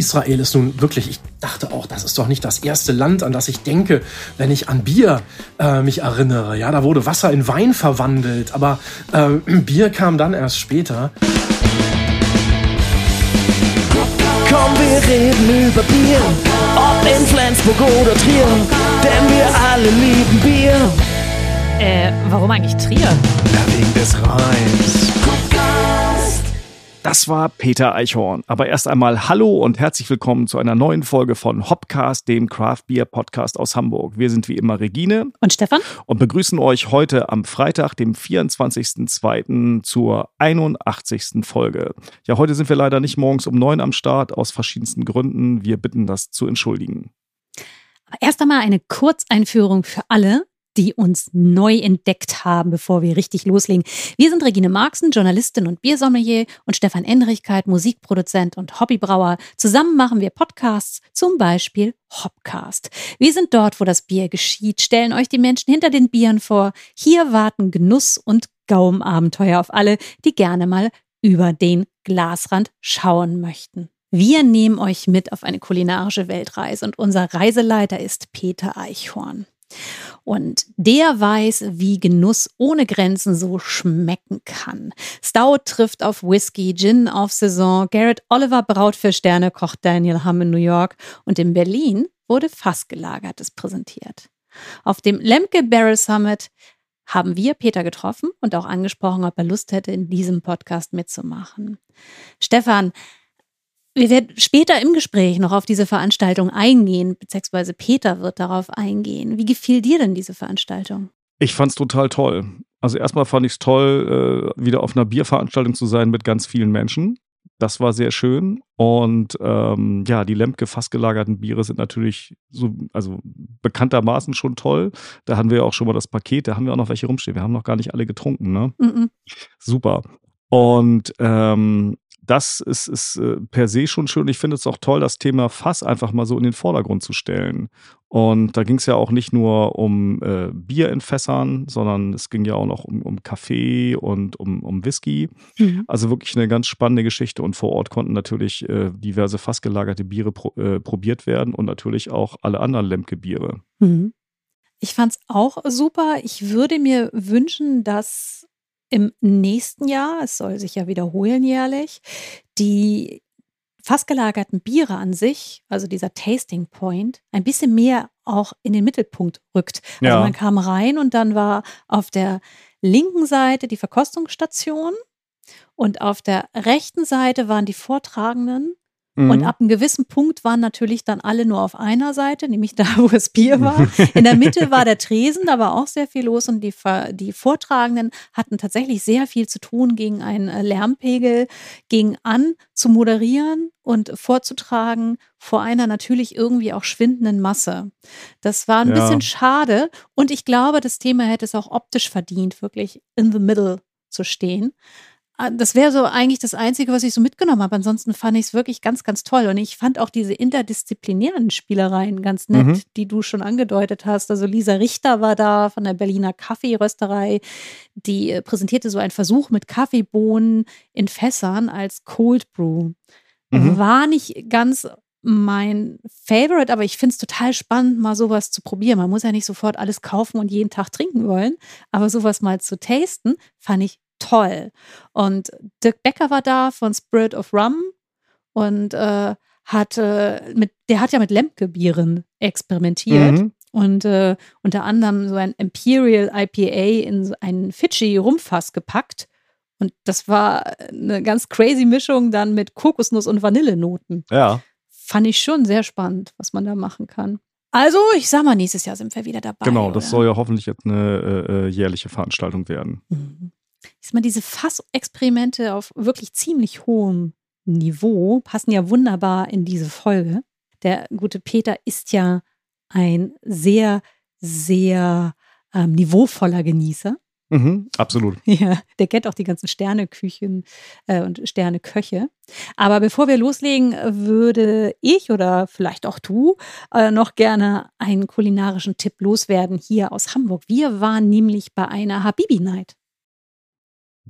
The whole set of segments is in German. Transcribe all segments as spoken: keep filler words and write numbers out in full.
Israel ist nun wirklich, ich dachte auch, das ist doch nicht das erste Land, an das ich denke, wenn ich an Bier äh, mich erinnere. Ja, da wurde Wasser in Wein verwandelt, aber äh, Bier kam dann erst später. Komm, wir reden über Bier, ob in Flensburg oder Trier, denn wir alle lieben Bier. Äh, warum eigentlich Trier? Ja, wegen des Reims. Das war Peter Eichhorn. Aber erst einmal hallo und herzlich willkommen zu einer neuen Folge von Hopcast, dem Craft Beer Podcast aus Hamburg. Wir sind wie immer Regine und Stefan und begrüßen euch heute am Freitag, dem vierundzwanzigsten zweiten zur einundachtzigsten Folge. Ja, heute sind wir leider nicht morgens um neun am Start, aus verschiedensten Gründen. Wir bitten das zu entschuldigen. Aber erst einmal eine Kurzeinführung für alle, die uns neu entdeckt haben, bevor wir richtig loslegen. Wir sind Regine Marxen, Journalistin und Biersommelier, und Stefan Endrichkeit, Musikproduzent und Hobbybrauer. Zusammen machen wir Podcasts, zum Beispiel Hopcast. Wir sind dort, wo das Bier geschieht, stellen euch die Menschen hinter den Bieren vor. Hier warten Genuss und Gaumenabenteuer auf alle, die gerne mal über den Glasrand schauen möchten. Wir nehmen euch mit auf eine kulinarische Weltreise und unser Reiseleiter ist Peter Eichhorn. Und der weiß, wie Genuss ohne Grenzen so schmecken kann. Stout trifft auf Whisky, Gin auf Saison, Garrett Oliver braut für Sterne, kocht Daniel Hamm in New York und in Berlin wurde Fassgelagertes präsentiert. Auf dem Lemke Barrel Summit haben wir Peter getroffen und auch angesprochen, ob er Lust hätte, in diesem Podcast mitzumachen. Stefan, wir werden später im Gespräch noch auf diese Veranstaltung eingehen, beziehungsweise Peter wird darauf eingehen. Wie gefiel dir denn diese Veranstaltung? Ich fand's total toll. Also erstmal fand ich es toll, äh, wieder auf einer Bierveranstaltung zu sein mit ganz vielen Menschen. Das war sehr schön. Und ähm, ja, die Lemke fassgelagerten Biere sind natürlich so, also bekanntermaßen schon toll. Da haben wir ja auch schon mal das Paket, da haben wir auch noch welche rumstehen. Wir haben noch gar nicht alle getrunken, ne? Mm-mm. Super. Und ähm, das ist, ist äh, per se schon schön. Ich finde es auch toll, das Thema Fass einfach mal so in den Vordergrund zu stellen. Und da ging es ja auch nicht nur um äh, Bier in Fässern, sondern es ging ja auch noch um, um Kaffee und um, um Whisky. Mhm. Also wirklich eine ganz spannende Geschichte. Und vor Ort konnten natürlich äh, diverse fassgelagerte Biere pro, äh, probiert werden und natürlich auch alle anderen Lemke-Biere. Mhm. Ich fand's auch super. Ich würde mir wünschen, dass im nächsten Jahr, es soll sich ja wiederholen jährlich, die fassgelagerten Biere an sich, also dieser Tasting Point, ein bisschen mehr auch in den Mittelpunkt rückt. Also Ja. man kam rein und dann war auf der linken Seite die Verkostungsstation und auf der rechten Seite waren die Vortragenden. Und ab einem gewissen Punkt waren natürlich dann alle nur auf einer Seite, nämlich da, wo das Bier war. In der Mitte war der Tresen, da war auch sehr viel los und die, die Vortragenden hatten tatsächlich sehr viel zu tun, gegen einen Lärmpegel, gegen an zu moderieren und vorzutragen vor einer natürlich irgendwie auch schwindenden Masse. Das war ein Ja. bisschen schade und ich glaube, das Thema hätte es auch optisch verdient, wirklich in the middle zu stehen. Das wäre so eigentlich das Einzige, was ich so mitgenommen habe. Ansonsten fand ich es wirklich ganz, ganz toll. Und ich fand auch diese interdisziplinären Spielereien ganz nett, Mhm. die du schon angedeutet hast. Also Lisa Richter war da von der Berliner Kaffeerösterei. Die äh, präsentierte so einen Versuch mit Kaffeebohnen in Fässern als Cold Brew. Mhm. War nicht ganz mein Favorite, aber ich finde es total spannend, mal sowas zu probieren. Man muss ja nicht sofort alles kaufen und jeden Tag trinken wollen. Aber sowas mal zu tasten, fand ich toll. Und Dirk Becker war da von Spirit of Rum und äh, hat äh, mit, der hat ja mit Lemke-Bieren experimentiert Mhm. und äh, unter anderem so ein Imperial I P A in so einen Fidschi-Rumfass gepackt. Und das war eine ganz crazy Mischung dann mit Kokosnuss und Vanillenoten. Ja. Fand ich schon sehr spannend, was man da machen kann. Also, ich sag mal, nächstes Jahr sind wir wieder dabei. Genau, das oder? soll ja hoffentlich jetzt eine äh, jährliche Veranstaltung werden. Mhm. Ich sag mal, diese Fassexperimente auf wirklich ziemlich hohem Niveau passen ja wunderbar in diese Folge. Der gute Peter ist ja ein sehr, sehr ähm, niveauvoller Genießer. Mhm, absolut. Ja, der kennt auch die ganzen Sterneküchen äh, und Sterneköche. Aber bevor wir loslegen, würde ich oder vielleicht auch du äh, noch gerne einen kulinarischen Tipp loswerden hier aus Hamburg. Wir waren nämlich bei einer Habibi-Night.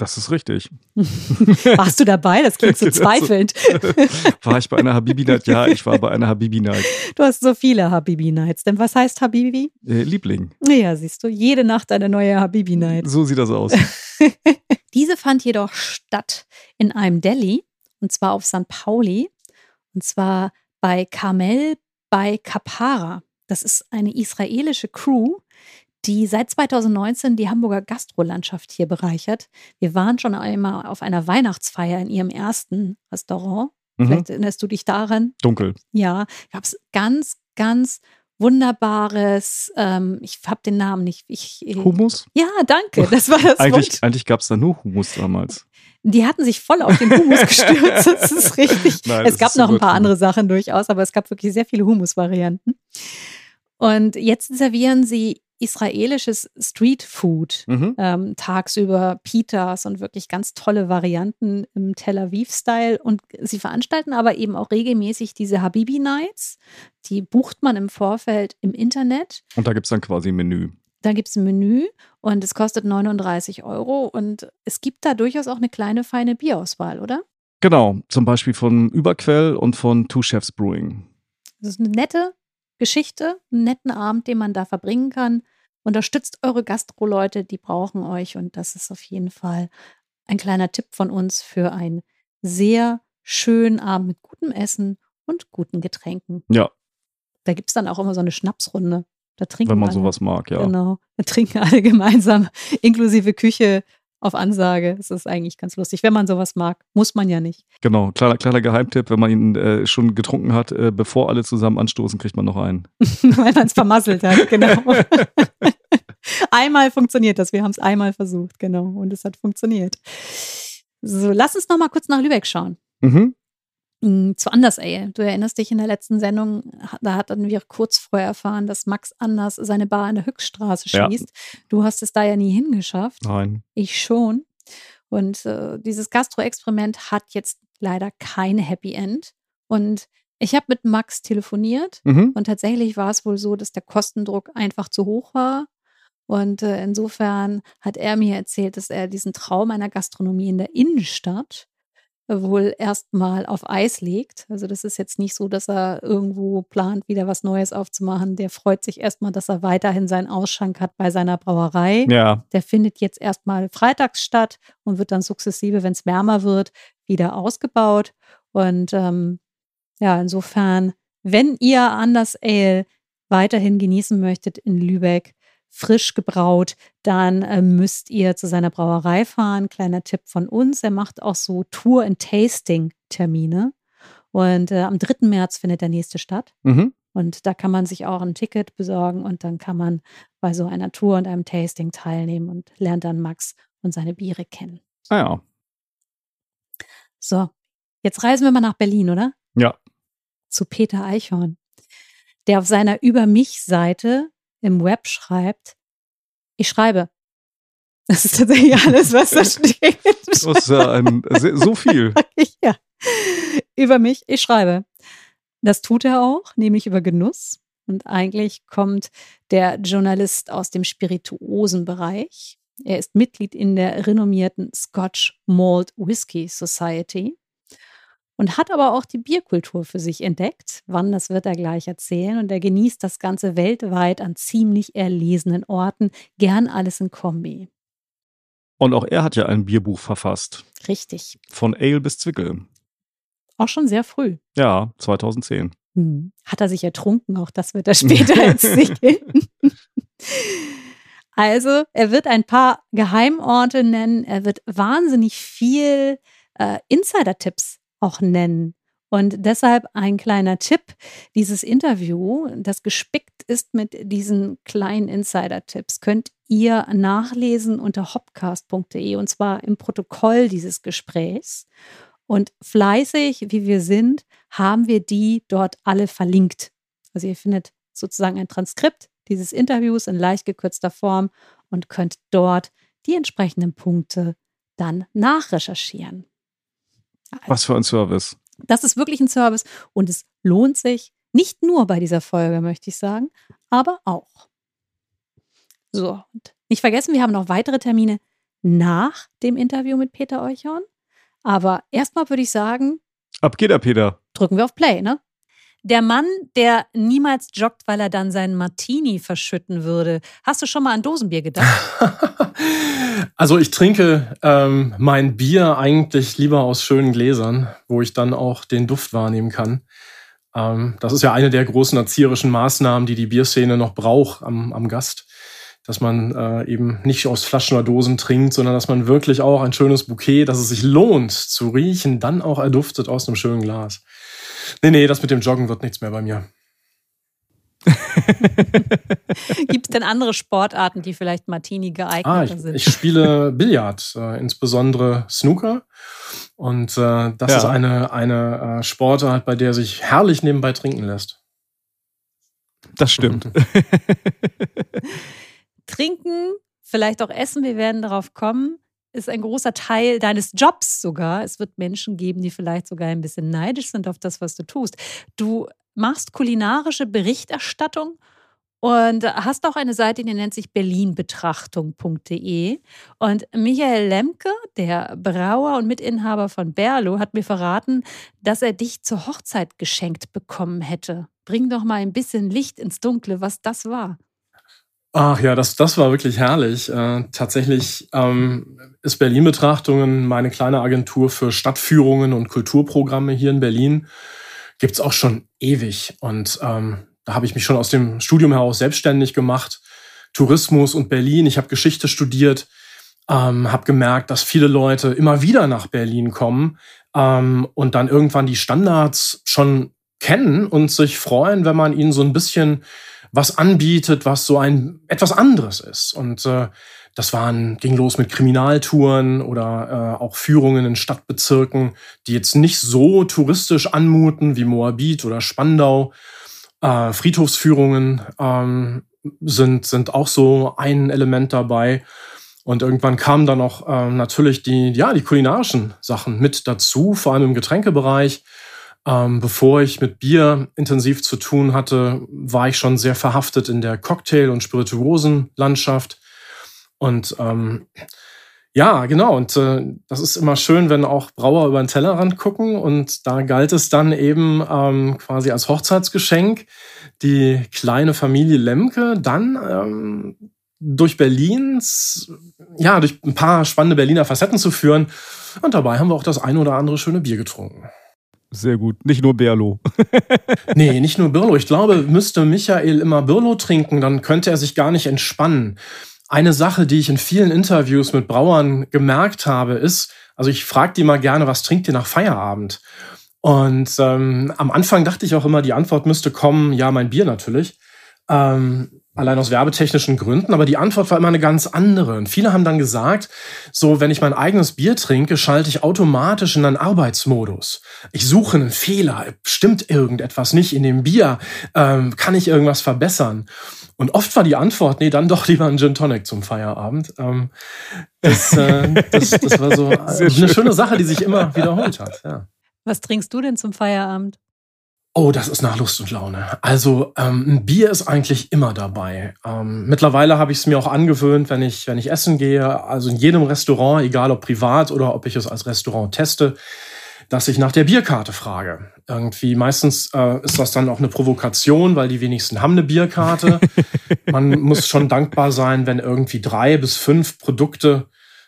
Das ist richtig. Warst du dabei? Das klingt so zweifelnd. War ich bei einer Habibi-Night? Ja, ich war bei einer Habibi-Night. Du hast so viele Habibi-Nights. Denn was heißt Habibi? Äh, Liebling. Ja, siehst du, jede Nacht eine neue Habibi-Night. So sieht das aus. Diese fand jedoch statt in einem Deli, und zwar auf Sankt Pauli, und zwar bei Carmel bei Kapara. Das ist eine israelische Crew, die seit zweitausendneunzehn die Hamburger Gastrolandschaft hier bereichert. Wir waren schon einmal auf einer Weihnachtsfeier in ihrem ersten Restaurant. Mhm. Vielleicht erinnerst du dich daran. Dunkel. Ja, gab es ganz, ganz wunderbares, ähm, ich habe den Namen nicht. Ich, Hummus? Ja, danke, das war das Eigentlich, Wort. eigentlich gab es da nur Hummus damals. Die hatten sich voll auf den Hummus gestürzt, das ist richtig. Nein, es das gab ist noch ein paar übertrieben. andere Sachen durchaus, aber es gab wirklich sehr viele Hummus-Varianten. Und jetzt servieren sie israelisches Streetfood, Mhm. ähm, tagsüber Pitas und wirklich ganz tolle Varianten im Tel Aviv-Style. Und sie veranstalten aber eben auch regelmäßig diese Habibi-Nights. Die bucht man im Vorfeld im Internet. Und da gibt es dann quasi ein Menü. Da gibt es ein Menü und es kostet neununddreißig Euro. Und es gibt da durchaus auch eine kleine, feine Bierauswahl, oder? Genau, zum Beispiel von Überquell und von Two Chefs Brewing. Das ist eine nette Geschichte, einen netten Abend, den man da verbringen kann. Unterstützt eure Gastro-Leute, die brauchen euch. Und das ist auf jeden Fall ein kleiner Tipp von uns für einen sehr schönen Abend mit gutem Essen und guten Getränken. Ja, Da gibt es dann auch immer so eine Schnapsrunde. Da trinken wenn man alle. sowas mag, ja. Genau. Da trinken alle gemeinsam, inklusive Küche auf Ansage. Es ist eigentlich ganz lustig. Wenn man sowas mag, muss man ja nicht. Genau, kleiner, kleiner Geheimtipp, wenn man ihn äh, schon getrunken hat, äh, bevor alle zusammen anstoßen, kriegt man noch einen. Weil man es vermasselt hat, genau. Einmal funktioniert das. Wir haben es einmal versucht, genau. Und es hat funktioniert. So, lass uns noch mal kurz nach Lübeck schauen. Mhm. Mm, Zu Anders Ale. Du erinnerst dich in der letzten Sendung, da hatten wir kurz vorher erfahren, dass Max Anders seine Bar in der Höchststraße Ja. schließt. Du hast es da ja nie hingeschafft. Nein. Ich schon. Und äh, dieses Gastro-Experiment hat jetzt leider kein Happy End. Und ich habe mit Max telefoniert Mhm. und tatsächlich war es wohl so, dass der Kostendruck einfach zu hoch war. Und äh, insofern hat er mir erzählt, dass er diesen Traum einer Gastronomie in der Innenstadt äh, wohl erstmal auf Eis legt. Also das ist jetzt nicht so, dass er irgendwo plant, wieder was Neues aufzumachen. Der freut sich erstmal, dass er weiterhin seinen Ausschank hat bei seiner Brauerei. Ja, Der findet jetzt erstmal freitags statt und wird dann sukzessive, wenn es wärmer wird, wieder ausgebaut. Und ähm, ja, insofern, wenn ihr Anders Ale weiterhin genießen möchtet in Lübeck, frisch gebraut, dann äh, müsst ihr zu seiner Brauerei fahren. Kleiner Tipp von uns, er macht auch so Tour- und Tasting-Termine. Und äh, am dritten März findet der nächste statt. mhm. Und da kann man sich auch ein Ticket besorgen und dann kann man bei so einer Tour und einem Tasting teilnehmen und lernt dann Max und seine Biere kennen. Ah ja. So, jetzt reisen wir mal nach Berlin, oder? Ja. Zu Peter Eichhorn, der auf seiner Über-mich-Seite im Web schreibt, ich schreibe. Das ist tatsächlich alles, was da steht. Das ist ja ein, so viel. Ja. Über mich, ich schreibe. Das tut er auch, nämlich über Genuss. Und eigentlich kommt der Journalist aus dem spirituosen Bereich. Er ist Mitglied in der renommierten Scotch Malt Whisky Society und hat aber auch die Bierkultur für sich entdeckt. Wann, das wird er gleich erzählen. Und er genießt das Ganze weltweit an ziemlich erlesenen Orten. Gern alles in Kombi. Und auch er hat ja ein Bierbuch verfasst. Richtig. Von Ale bis Zwickel. Auch schon sehr früh. Ja, zweitausendzehn. Hm. Hat er sich ertrunken? Auch das wird er später erzählen. Also, er wird ein paar Geheimorte nennen. Er wird wahnsinnig viel äh, Insider-Tipps auch nennen. Und deshalb ein kleiner Tipp, dieses Interview, das gespickt ist mit diesen kleinen Insider-Tipps, könnt ihr nachlesen unter hopcast punkt de und zwar im Protokoll dieses Gesprächs. Und fleißig, wie wir sind, haben wir die dort alle verlinkt. Also ihr findet sozusagen ein Transkript dieses Interviews in leicht gekürzter Form und könnt dort die entsprechenden Punkte dann nachrecherchieren. Also, Was für ein Service. das ist wirklich ein Service und es lohnt sich, nicht nur bei dieser Folge, möchte ich sagen, aber auch. So, und nicht vergessen, wir haben noch weitere Termine nach dem Interview mit Peter Euchhorn. Aber erstmal würde ich sagen, ab geht er, Peter. Drücken wir auf Play, ne? Der Mann, der niemals joggt, weil er dann seinen Martini verschütten würde. Hast du schon mal an Dosenbier gedacht? Also ich trinke ähm, mein Bier eigentlich lieber aus schönen Gläsern, wo ich dann auch den Duft wahrnehmen kann. Ähm, das ist ja eine der großen erzieherischen Maßnahmen, die die Bierszene noch braucht am, am Gast. Dass man äh, eben nicht aus Flaschen oder Dosen trinkt, sondern dass man wirklich auch ein schönes Bouquet, dass es sich lohnt zu riechen, dann auch erduftet aus einem schönen Glas. Nee, nee, das mit dem Joggen wird nichts mehr bei mir. Gibt es denn andere Sportarten, die vielleicht Martini geeigneter ah, ich, sind? Ich spiele Billard, äh, insbesondere Snooker. Und äh, das ja. ist eine, eine äh, Sportart, bei der sich herrlich nebenbei trinken lässt. Das stimmt. Trinken, vielleicht auch Essen, wir werden darauf kommen, ist ein großer Teil deines Jobs sogar. Es wird Menschen geben, die vielleicht sogar ein bisschen neidisch sind auf das, was du tust. Du machst kulinarische Berichterstattung und hast auch eine Seite, die nennt sich berlin betrachtung punkt de. Und Michael Lemke, der Brauer und Mitinhaber von Berlo, hat mir verraten, dass er dich zur Hochzeit geschenkt bekommen hätte. Bring doch mal ein bisschen Licht ins Dunkle, was das war. Ach ja, das, das war wirklich herrlich. Äh, tatsächlich ähm, ist Berlin Betrachtungen meine kleine Agentur für Stadtführungen und Kulturprogramme hier in Berlin. Gibt's auch schon ewig. Und ähm, da habe ich mich schon aus dem Studium heraus selbstständig gemacht. Tourismus und Berlin. Ich habe Geschichte studiert, ähm, habe gemerkt, dass viele Leute immer wieder nach Berlin kommen ähm, und dann irgendwann die Standards schon kennen und sich freuen, wenn man ihnen so ein bisschen was anbietet, was so ein etwas anderes ist. Und äh, das waren, ging los mit Kriminaltouren oder äh, auch Führungen in Stadtbezirken, die jetzt nicht so touristisch anmuten wie Moabit oder Spandau. Äh, Friedhofsführungen ähm, sind, sind auch so ein Element dabei. Und irgendwann kamen dann auch äh, natürlich die, ja, die kulinarischen Sachen mit dazu, vor allem im Getränkebereich. Ähm, bevor ich mit Bier intensiv zu tun hatte, war ich schon sehr verhaftet in der Cocktail- und Spirituosenlandschaft. Und ähm, ja, genau. Und äh, das ist immer schön, wenn auch Brauer über den Tellerrand gucken. Und da galt es dann eben ähm, quasi als Hochzeitsgeschenk, die kleine Familie Lemke dann ähm, durch Berlins, ja, durch ein paar spannende Berliner Facetten zu führen. Und dabei haben wir auch das ein oder andere schöne Bier getrunken. Sehr gut. Nicht nur Berlo. Nee, nicht nur Birlo. Ich glaube, müsste Michael immer Birlo trinken, dann könnte er sich gar nicht entspannen. Eine Sache, die ich in vielen Interviews mit Brauern gemerkt habe, ist, also ich frage die mal gerne, was trinkt ihr nach Feierabend? Und ähm, am Anfang dachte ich auch immer, die Antwort müsste kommen, ja, mein Bier natürlich. Ähm, allein aus werbetechnischen Gründen, aber die Antwort war immer eine ganz andere. Und viele haben dann gesagt, so, wenn ich mein eigenes Bier trinke, schalte ich automatisch in einen Arbeitsmodus. Ich suche einen Fehler, stimmt irgendetwas nicht in dem Bier, ähm, kann ich irgendwas verbessern? Und oft war die Antwort, nee, dann doch lieber ein Gin Tonic zum Feierabend. Ähm, das, äh, das, das war so eine schön. schöne Sache, die sich immer wiederholt hat. Ja. Was trinkst du denn zum Feierabend? Oh, das ist nach Lust und Laune. Also ähm, ein Bier ist eigentlich immer dabei. Ähm, mittlerweile habe ich es mir auch angewöhnt, wenn ich wenn ich essen gehe, also in jedem Restaurant, egal ob privat oder ob ich es als Restaurant teste, dass ich nach der Bierkarte frage. Irgendwie meistens äh, ist das dann auch eine Provokation, weil die wenigsten haben eine Bierkarte. Man muss schon dankbar sein, wenn irgendwie drei bis fünf Produkte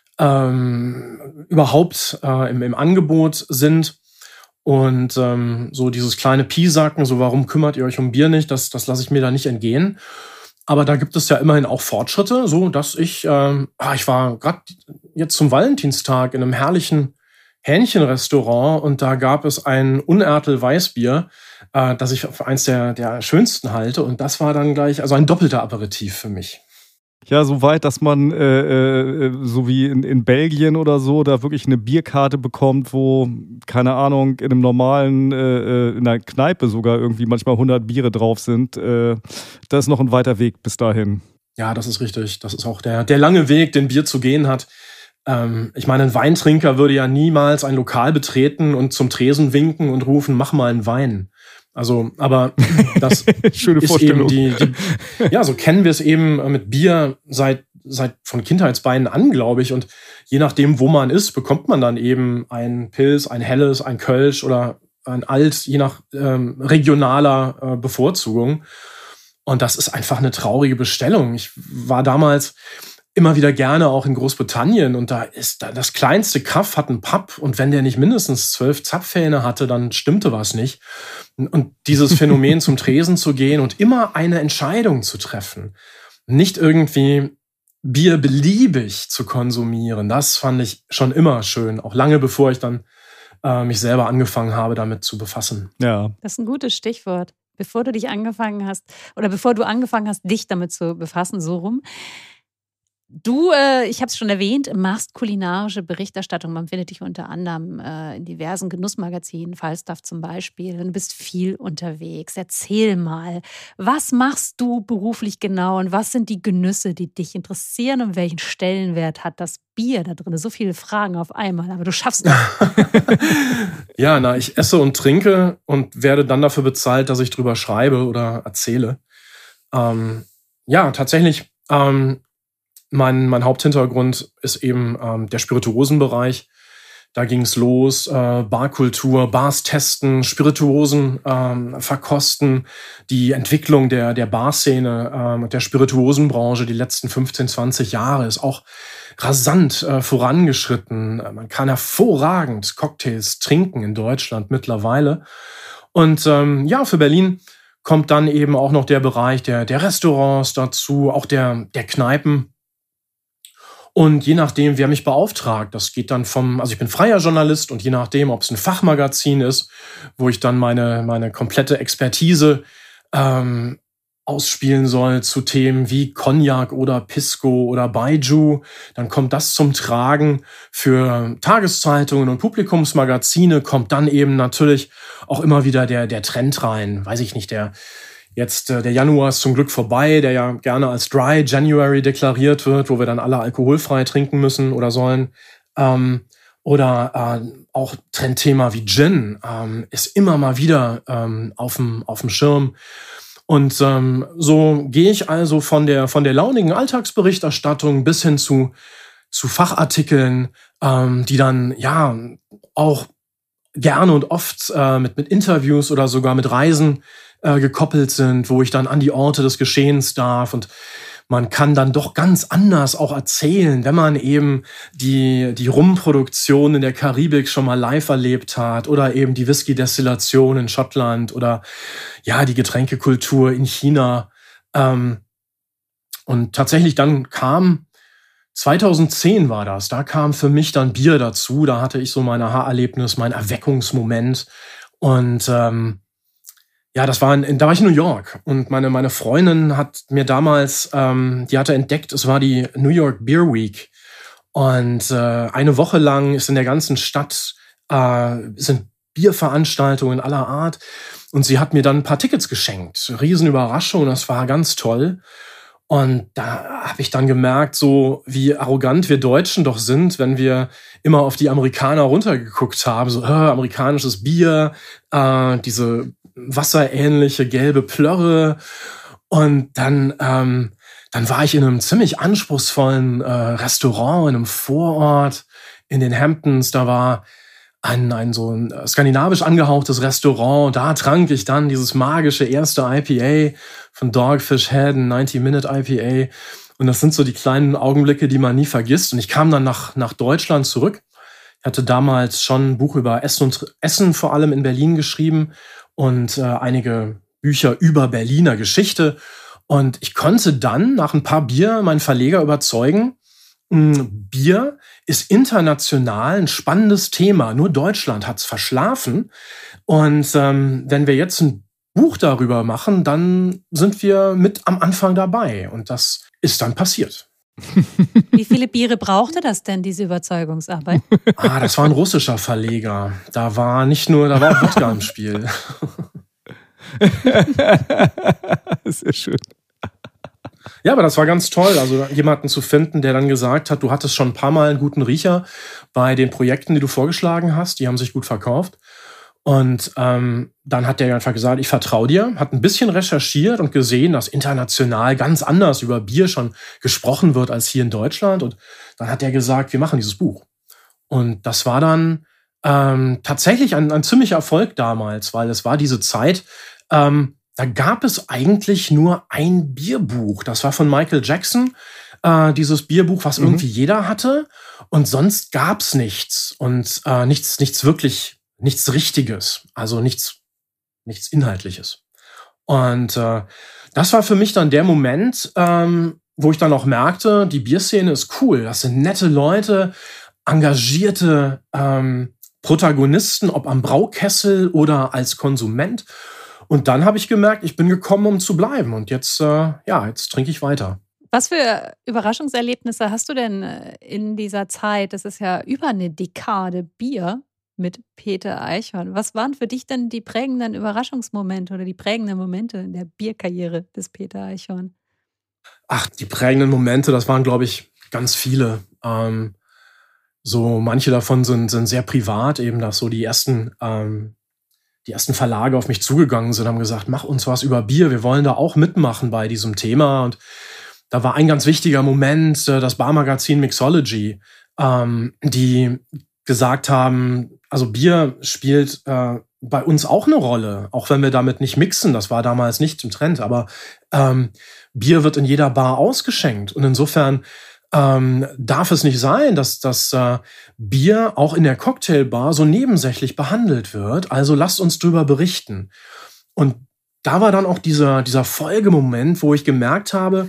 ähm, überhaupt äh, im, im Angebot sind. Und ähm, so dieses kleine Piesacken, so warum kümmert ihr euch um Bier nicht, das, das lasse ich mir da nicht entgehen. Aber da gibt es ja immerhin auch Fortschritte, so dass ich, ähm, ah, ich war gerade jetzt zum Valentinstag in einem herrlichen Hähnchenrestaurant und da gab es ein Unertel Weißbier, äh, das ich für eins der, der schönsten halte. Und das war dann gleich, also ein doppelter Aperitif für mich. Ja, so weit, dass man, äh, äh, so wie in, in Belgien oder so, da wirklich eine Bierkarte bekommt, wo, keine Ahnung, in einem normalen, äh, in einer Kneipe sogar irgendwie manchmal hundert Biere drauf sind. Äh, das ist noch ein weiter Weg bis dahin. Ja, das ist richtig. Das ist auch der, der lange Weg, den Bier zu gehen hat. Ähm, ich meine, ein Weintrinker würde ja niemals ein Lokal betreten und zum Tresen winken und rufen, mach mal einen Wein. Also, aber das Schöne ist Vorstellung. eben die, die, ja, so kennen wir es eben mit Bier seit seit von Kindheitsbeinen an, glaube ich. Und je nachdem, wo man ist, bekommt man dann eben ein Pils, ein Helles, ein Kölsch oder ein Alt, je nach ähm, regionaler äh, Bevorzugung. Und das ist einfach eine traurige Bestellung. Ich war damals immer wieder gerne auch in Großbritannien und da ist da das kleinste Kaff hat einen Pub und wenn der nicht mindestens zwölf Zapfhähne hatte, dann stimmte was nicht. Und dieses Phänomen zum Tresen zu gehen und immer eine Entscheidung zu treffen, nicht irgendwie Bier beliebig zu konsumieren, das fand ich schon immer schön, auch lange bevor ich dann äh, mich selber angefangen habe, damit zu befassen. Ja. Das ist ein gutes Stichwort. Bevor du dich angefangen hast oder bevor du angefangen hast, dich damit zu befassen, so rum. Du, äh, ich habe es schon erwähnt, machst kulinarische Berichterstattung. Man findet dich unter anderem äh, in diversen Genussmagazinen, Falstaff zum Beispiel. Du bist viel unterwegs. Erzähl mal, was machst du beruflich genau und was sind die Genüsse, die dich interessieren und welchen Stellenwert hat das Bier da drin? So viele Fragen auf einmal, aber du schaffst das. Ja, na, ich esse und trinke und werde dann dafür bezahlt, dass ich drüber schreibe oder erzähle. Ähm, ja, tatsächlich. Ähm, Mein, mein Haupthintergrund ist eben ähm, der Spirituosenbereich. Da ging es los, äh, Barkultur, Bars testen, Spirituosen ähm, verkosten, die Entwicklung der, der Barszene und ähm, der Spirituosenbranche die letzten fünfzehn, zwanzig Jahre ist auch rasant äh, vorangeschritten. Man kann hervorragend Cocktails trinken in Deutschland mittlerweile. Und ähm, ja, für Berlin kommt dann eben auch noch der Bereich der, der Restaurants dazu, auch der, der Kneipen. Und je nachdem, wer mich beauftragt, das geht dann vom, also ich bin freier Journalist und je nachdem, ob es ein Fachmagazin ist, wo ich dann meine, meine komplette Expertise ähm, ausspielen soll zu Themen wie Cognac oder Pisco oder Baijiu, dann kommt das zum Tragen. Für Tageszeitungen und Publikumsmagazine kommt dann eben natürlich auch immer wieder der, der Trend rein, weiß ich nicht, der Jetzt, äh, der Januar ist zum Glück vorbei, der ja gerne als Dry January deklariert wird, wo wir dann alle alkoholfrei trinken müssen oder sollen. Ähm, oder äh, auch Trendthema wie Gin ähm, ist immer mal wieder ähm, auf dem auf dem Schirm. Und ähm, so gehe ich also von der von der launigen Alltagsberichterstattung bis hin zu zu Fachartikeln, ähm, die dann ja auch gerne und oft äh, mit mit Interviews oder sogar mit Reisen gekoppelt sind, wo ich dann an die Orte des Geschehens darf und man kann dann doch ganz anders auch erzählen, wenn man eben die, die Rumproduktion in der Karibik schon mal live erlebt hat oder eben die Whisky-Destillation in Schottland oder ja, die Getränkekultur in China. Und tatsächlich dann kam, zweitausendzehn war das, da kam für mich dann Bier dazu, da hatte ich so mein Aha-Erlebnis, mein Erweckungsmoment und ähm, ja, das war in, da war ich in New York und meine meine Freundin hat mir damals, ähm, die hatte entdeckt, es war die New York Beer Week und äh, eine Woche lang ist in der ganzen Stadt äh, sind Bierveranstaltungen aller Art und sie hat mir dann ein paar Tickets geschenkt, Riesenüberraschung, das war ganz toll und da habe ich dann gemerkt, so wie arrogant wir Deutschen doch sind, wenn wir immer auf die Amerikaner runtergeguckt haben, so äh, amerikanisches Bier, äh, diese wasserähnliche gelbe Plörre und dann ähm, dann war ich in einem ziemlich anspruchsvollen äh, Restaurant in einem Vorort in den Hamptons, da war ein, ein so ein skandinavisch angehauchtes Restaurant, da trank ich dann dieses magische erste I P A von Dogfish Head, ein neunzig-Minute I P A und das sind so die kleinen Augenblicke, die man nie vergisst und ich kam dann nach nach Deutschland zurück. Ich hatte damals schon ein Buch über Essen und Essen vor allem in Berlin geschrieben und äh, einige Bücher über Berliner Geschichte. Und ich konnte dann nach ein paar Bier meinen Verleger überzeugen, mh, Bier ist international ein spannendes Thema. Nur Deutschland hat's verschlafen. Und ähm, wenn wir jetzt ein Buch darüber machen, dann sind wir mit am Anfang dabei. Und das ist dann passiert. Wie viele Biere brauchte das denn, diese Überzeugungsarbeit? Ah, das war ein russischer Verleger. Da war nicht nur, da war auch Wodka im Spiel. Sehr schön. Ja, aber das war ganz toll, also jemanden zu finden, der dann gesagt hat, du hattest schon ein paar Mal einen guten Riecher bei den Projekten, die du vorgeschlagen hast, die haben sich gut verkauft. Und ähm, dann hat der einfach gesagt, ich vertraue dir, hat ein bisschen recherchiert und gesehen, dass international ganz anders über Bier schon gesprochen wird als hier in Deutschland. Und dann hat er gesagt, wir machen dieses Buch. Und das war dann ähm, tatsächlich ein, ein ziemlicher Erfolg damals, weil es war diese Zeit, ähm, da gab es eigentlich nur ein Bierbuch. Das war von Michael Jackson, äh, dieses Bierbuch, was mhm. irgendwie jeder hatte. Und sonst gab's nichts. Und äh, nichts, nichts wirklich, nichts Richtiges. Also nichts, nichts Inhaltliches. Und äh, das war für mich dann der Moment, ähm, wo ich dann auch merkte, die Bierszene ist cool. Das sind nette Leute, engagierte ähm, Protagonisten, ob am Braukessel oder als Konsument. Und dann habe ich gemerkt, ich bin gekommen, um zu bleiben. Und jetzt, äh, ja, jetzt trinke ich weiter. Was für Überraschungserlebnisse hast du denn in dieser Zeit? Das ist ja über eine Dekade Bier mit Peter Eichhorn. Was waren für dich denn die prägenden Überraschungsmomente oder die prägenden Momente in der Bierkarriere des Peter Eichhorn? Ach, die prägenden Momente, das waren, glaube ich, ganz viele. Ähm, so manche davon sind, sind sehr privat, eben, dass so die ersten... Ähm, die ersten Verlage auf mich zugegangen sind, haben gesagt, mach uns was über Bier, wir wollen da auch mitmachen bei diesem Thema. Und da war ein ganz wichtiger Moment, das Barmagazin Mixology, ähm, die gesagt haben, also Bier spielt äh, bei uns auch eine Rolle, auch wenn wir damit nicht mixen, das war damals nicht im Trend, aber ähm, Bier wird in jeder Bar ausgeschenkt. Und insofern Ähm, darf es nicht sein, dass das äh, Bier auch in der Cocktailbar so nebensächlich behandelt wird. Also lasst uns drüber berichten. Und da war dann auch dieser, dieser Folgemoment, wo ich gemerkt habe,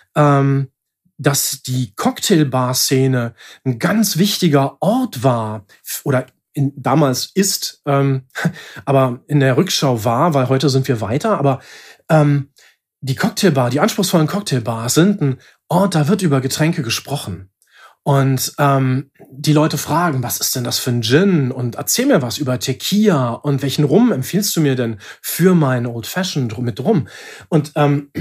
ähm, dass die Cocktailbar-Szene ein ganz wichtiger Ort war oder in, damals ist, ähm, aber in der Rückschau war, weil heute sind wir weiter, aber ähm, die Cocktailbar, die anspruchsvollen Cocktailbars sind ein Ort, da wird über Getränke gesprochen. Und ähm, die Leute fragen, was ist denn das für ein Gin? Und erzähl mir was über Tequila und welchen Rum empfiehlst du mir denn für meinen Old Fashioned mit Rum? Und ähm,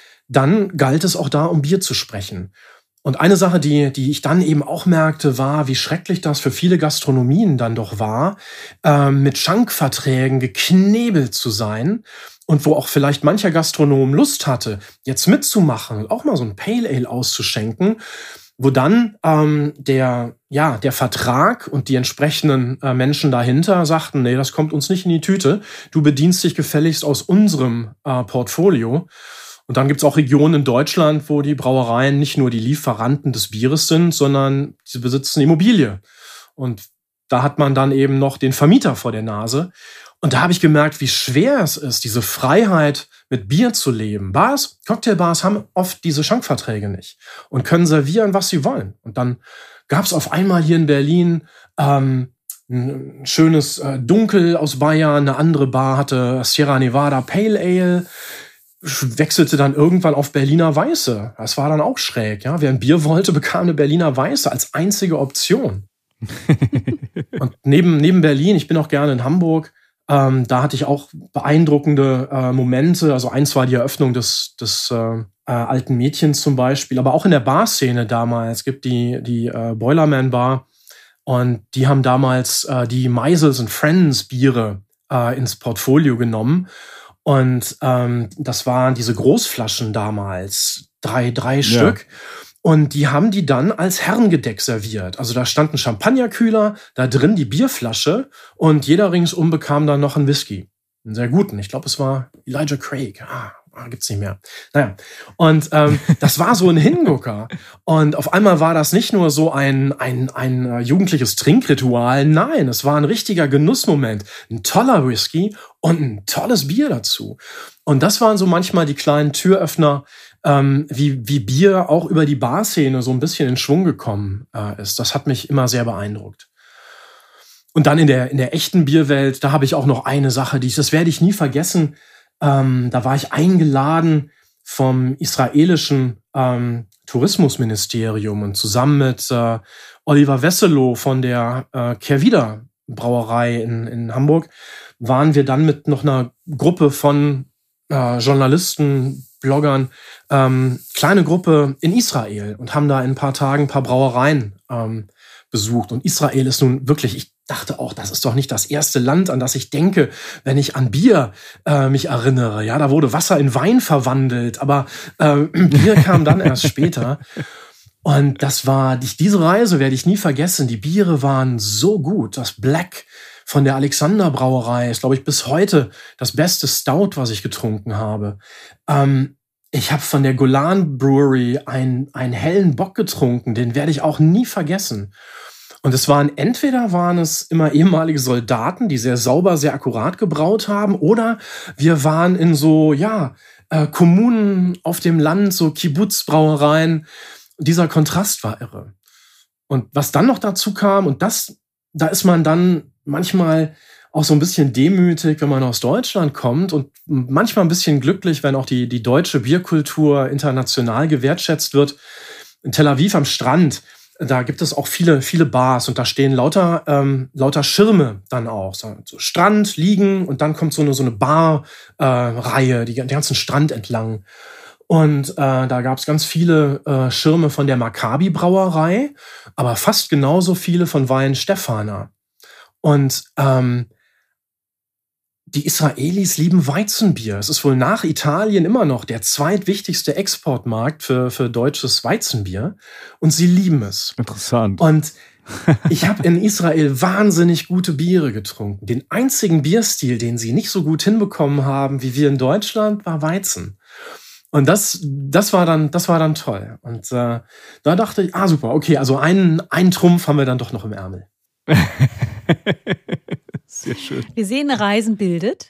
dann galt es auch da, um Bier zu sprechen. Und eine Sache, die, die ich dann eben auch merkte, war, wie schrecklich das für viele Gastronomien dann doch war, ähm, mit Schankverträgen geknebelt zu sein. Und wo auch vielleicht mancher Gastronom Lust hatte, jetzt mitzumachen und auch mal so ein Pale Ale auszuschenken, wo dann ähm, der, ja, der Vertrag und die entsprechenden äh, Menschen dahinter sagten, nee, das kommt uns nicht in die Tüte, du bedienst dich gefälligst aus unserem äh, Portfolio. Und dann gibt's auch Regionen in Deutschland, wo die Brauereien nicht nur die Lieferanten des Bieres sind, sondern sie besitzen Immobilie. Und da hat man dann eben noch den Vermieter vor der Nase. Und da habe ich gemerkt, wie schwer es ist, diese Freiheit mit Bier zu leben. Bars, Cocktailbars haben oft diese Schankverträge nicht und können servieren, was sie wollen. Und dann gab es auf einmal hier in Berlin ähm, ein schönes äh, Dunkel aus Bayern, eine andere Bar hatte Sierra Nevada Pale Ale, wechselte dann irgendwann auf Berliner Weiße. Das war dann auch schräg. Ja? Wer ein Bier wollte, bekam eine Berliner Weiße als einzige Option. Und neben, neben Berlin, ich bin auch gerne in Hamburg, Ähm, da hatte ich auch beeindruckende äh, Momente. Also eins war die Eröffnung des, des äh, äh, alten Mädchens zum Beispiel, aber auch in der Barszene damals. Es gibt die, die äh, Boilerman Bar und die haben damals äh, die Meisels and Friends Biere äh, ins Portfolio genommen. Und ähm, das waren diese Großflaschen damals, drei, drei ja. Stück. Und die haben die dann als Herrengedeck serviert. Also da stand ein Champagnerkühler, da drin die Bierflasche und jeder ringsum bekam dann noch einen Whisky. Einen sehr guten. Ich glaube, es war Elijah Craig. Ah, gibt's nicht mehr. Naja. Und ähm, das war so ein Hingucker. Und auf einmal war das nicht nur so ein, ein, ein äh, jugendliches Trinkritual. Nein, es war ein richtiger Genussmoment. Ein toller Whisky und ein tolles Bier dazu. Und das waren so manchmal die kleinen Türöffner, Ähm, wie, wie Bier auch über die Barszene so ein bisschen in Schwung gekommen äh, ist. Das hat mich immer sehr beeindruckt. Und dann in der, in der echten Bierwelt, da habe ich auch noch eine Sache, die ich, das werde ich nie vergessen. Ähm, da war ich eingeladen vom israelischen ähm, Tourismusministerium und zusammen mit äh, Oliver Wesselow von der äh, Kehrwieder Brauerei in, in Hamburg waren wir dann mit noch einer Gruppe von äh, Journalisten, Bloggern, ähm, kleine Gruppe in Israel und haben da in ein paar Tagen ein paar Brauereien ähm, besucht. Und Israel ist nun wirklich, ich dachte auch, das ist doch nicht das erste Land, an das ich denke, wenn ich an Bier äh, mich erinnere. Ja, da wurde Wasser in Wein verwandelt, aber äh, Bier kam dann erst später. Und das war, diese Reise werde ich nie vergessen. Die Biere waren so gut. Das Black von der Alexander Brauerei ist, glaube ich, bis heute das beste Stout, was ich getrunken habe. Ähm, ich habe von der Golan Brewery einen, einen hellen Bock getrunken, den werde ich auch nie vergessen. Und es waren, entweder waren es immer ehemalige Soldaten, die sehr sauber, sehr akkurat gebraut haben, oder wir waren in so, ja, äh, Kommunen auf dem Land, so Kibbutz-Brauereien. Dieser Kontrast war irre. Und was dann noch dazu kam, und das, da ist man dann manchmal auch so ein bisschen demütig, wenn man aus Deutschland kommt, und manchmal ein bisschen glücklich, wenn auch die, die deutsche Bierkultur international gewertschätzt wird. In Tel Aviv am Strand, da gibt es auch viele, viele Bars, und da stehen lauter, ähm, lauter Schirme dann auch. So, so Strand, liegen, und dann kommt so eine, so eine Bar-Reihe, äh, die, den ganzen Strand entlang. Und äh, da gab es ganz viele äh, Schirme von der Maccabi Brauerei, aber fast genauso viele von Weihenstephaner. Und ähm, die Israelis lieben Weizenbier. Es ist wohl nach Italien immer noch der zweitwichtigste Exportmarkt für, für deutsches Weizenbier. Und sie lieben es. Interessant. Und ich habe in Israel wahnsinnig gute Biere getrunken. Den einzigen Bierstil, den sie nicht so gut hinbekommen haben wie wir in Deutschland, war Weizen. Und das, das war dann, das war dann toll. Und äh, da dachte ich, ah super, okay, also einen, einen Trumpf haben wir dann doch noch im Ärmel. Sehr schön. Wir sehen, Reisen bildet.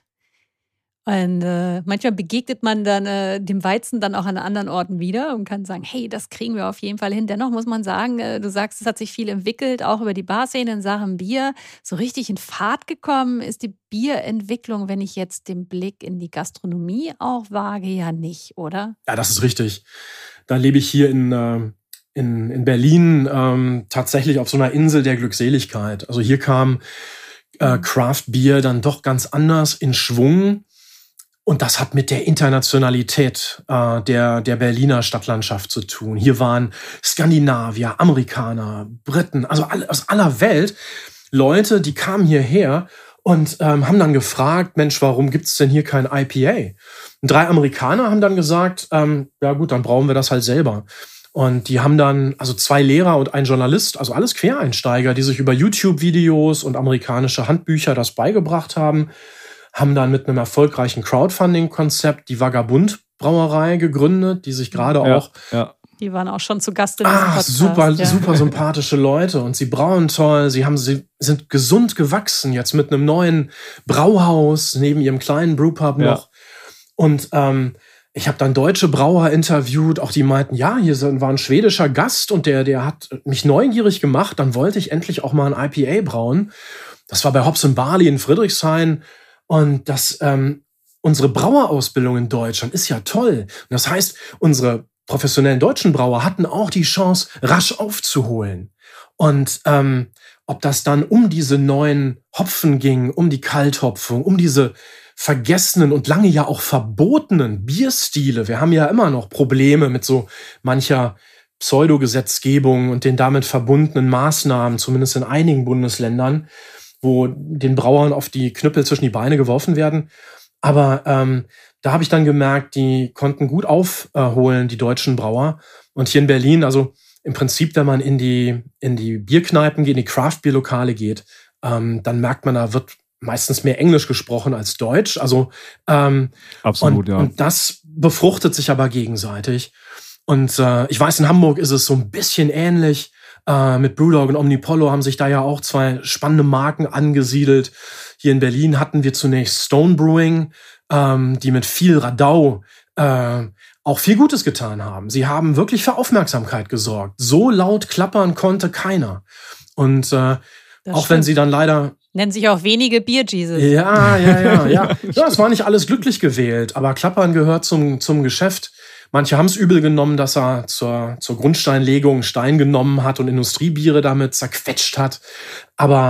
Und äh, manchmal begegnet man dann äh, dem Weizen dann auch an anderen Orten wieder und kann sagen, hey, das kriegen wir auf jeden Fall hin. Dennoch muss man sagen, äh, du sagst, es hat sich viel entwickelt, auch über die Barszene in Sachen Bier. So richtig in Fahrt gekommen ist die Bierentwicklung, wenn ich jetzt den Blick in die Gastronomie auch wage, ja nicht, oder? Ja, das ist richtig. Da lebe ich hier in, äh, in, in Berlin ähm, tatsächlich auf so einer Insel der Glückseligkeit. Also hier kam äh, Craft Beer dann doch ganz anders in Schwung. Und das hat mit der Internationalität äh, der, der Berliner Stadtlandschaft zu tun. Hier waren Skandinavier, Amerikaner, Briten, also alle, aus aller Welt Leute, die kamen hierher und ähm, haben dann gefragt, Mensch, warum gibt's denn hier kein I P A? Und drei Amerikaner haben dann gesagt, ähm, ja gut, dann brauchen wir das halt selber. Und die haben dann, also zwei Lehrer und ein Journalist, also alles Quereinsteiger, die sich über YouTube-Videos und amerikanische Handbücher das beigebracht haben, haben dann mit einem erfolgreichen Crowdfunding-Konzept die Vagabund Brauerei gegründet, die sich gerade ja, auch... Ja. Die waren auch schon zu Gast in diesem Ah, Podcast. super, ja. super sympathische Leute. Und sie brauen toll. Sie haben, sie sind gesund gewachsen, jetzt mit einem neuen Brauhaus neben ihrem kleinen Brewpub Ja. noch. Und ähm, ich habe dann deutsche Brauer interviewt, auch die meinten, ja, hier war ein schwedischer Gast und der, der hat mich neugierig gemacht. Dann wollte ich endlich auch mal ein I P A brauen. Das war bei Hops and Barley in Friedrichshain. Und das, ähm, unsere Brauerausbildung in Deutschland ist ja toll. Und das heißt, unsere professionellen deutschen Brauer hatten auch die Chance, rasch aufzuholen. Und ähm, ob das dann um diese neuen Hopfen ging, um die Kalthopfung, um diese vergessenen und lange ja auch verbotenen Bierstile. Wir haben ja immer noch Probleme mit so mancher Pseudogesetzgebung und den damit verbundenen Maßnahmen, zumindest in einigen Bundesländern, wo den Brauern auf die Knüppel zwischen die Beine geworfen werden. Aber ähm, da habe ich dann gemerkt, die konnten gut aufholen, die deutschen Brauer. Und hier in Berlin, also im Prinzip, wenn man in die, in die Bierkneipen geht, in die Craft-Bier-Lokale geht, ähm, dann merkt man, da wird meistens mehr Englisch gesprochen als Deutsch. Also ähm, Absolut, und, ja. und das befruchtet sich aber gegenseitig. Und äh, ich weiß, in Hamburg ist es so ein bisschen ähnlich. Äh, mit Brewdog und Omnipollo haben sich da ja auch zwei spannende Marken angesiedelt. Hier in Berlin hatten wir zunächst Stone Brewing, ähm, die mit viel Radau äh, auch viel Gutes getan haben. Sie haben wirklich für Aufmerksamkeit gesorgt. So laut klappern konnte keiner. Und äh, auch stimmt. wenn sie dann leider... Nennen sich auch wenige Bier-Jesus. Ja, ja, ja, ja. Ja, es war nicht alles glücklich gewählt, aber Klappern gehört zum, zum Geschäft. Manche haben es übel genommen, dass er zur, zur Grundsteinlegung einen Stein genommen hat und Industriebiere damit zerquetscht hat. Aber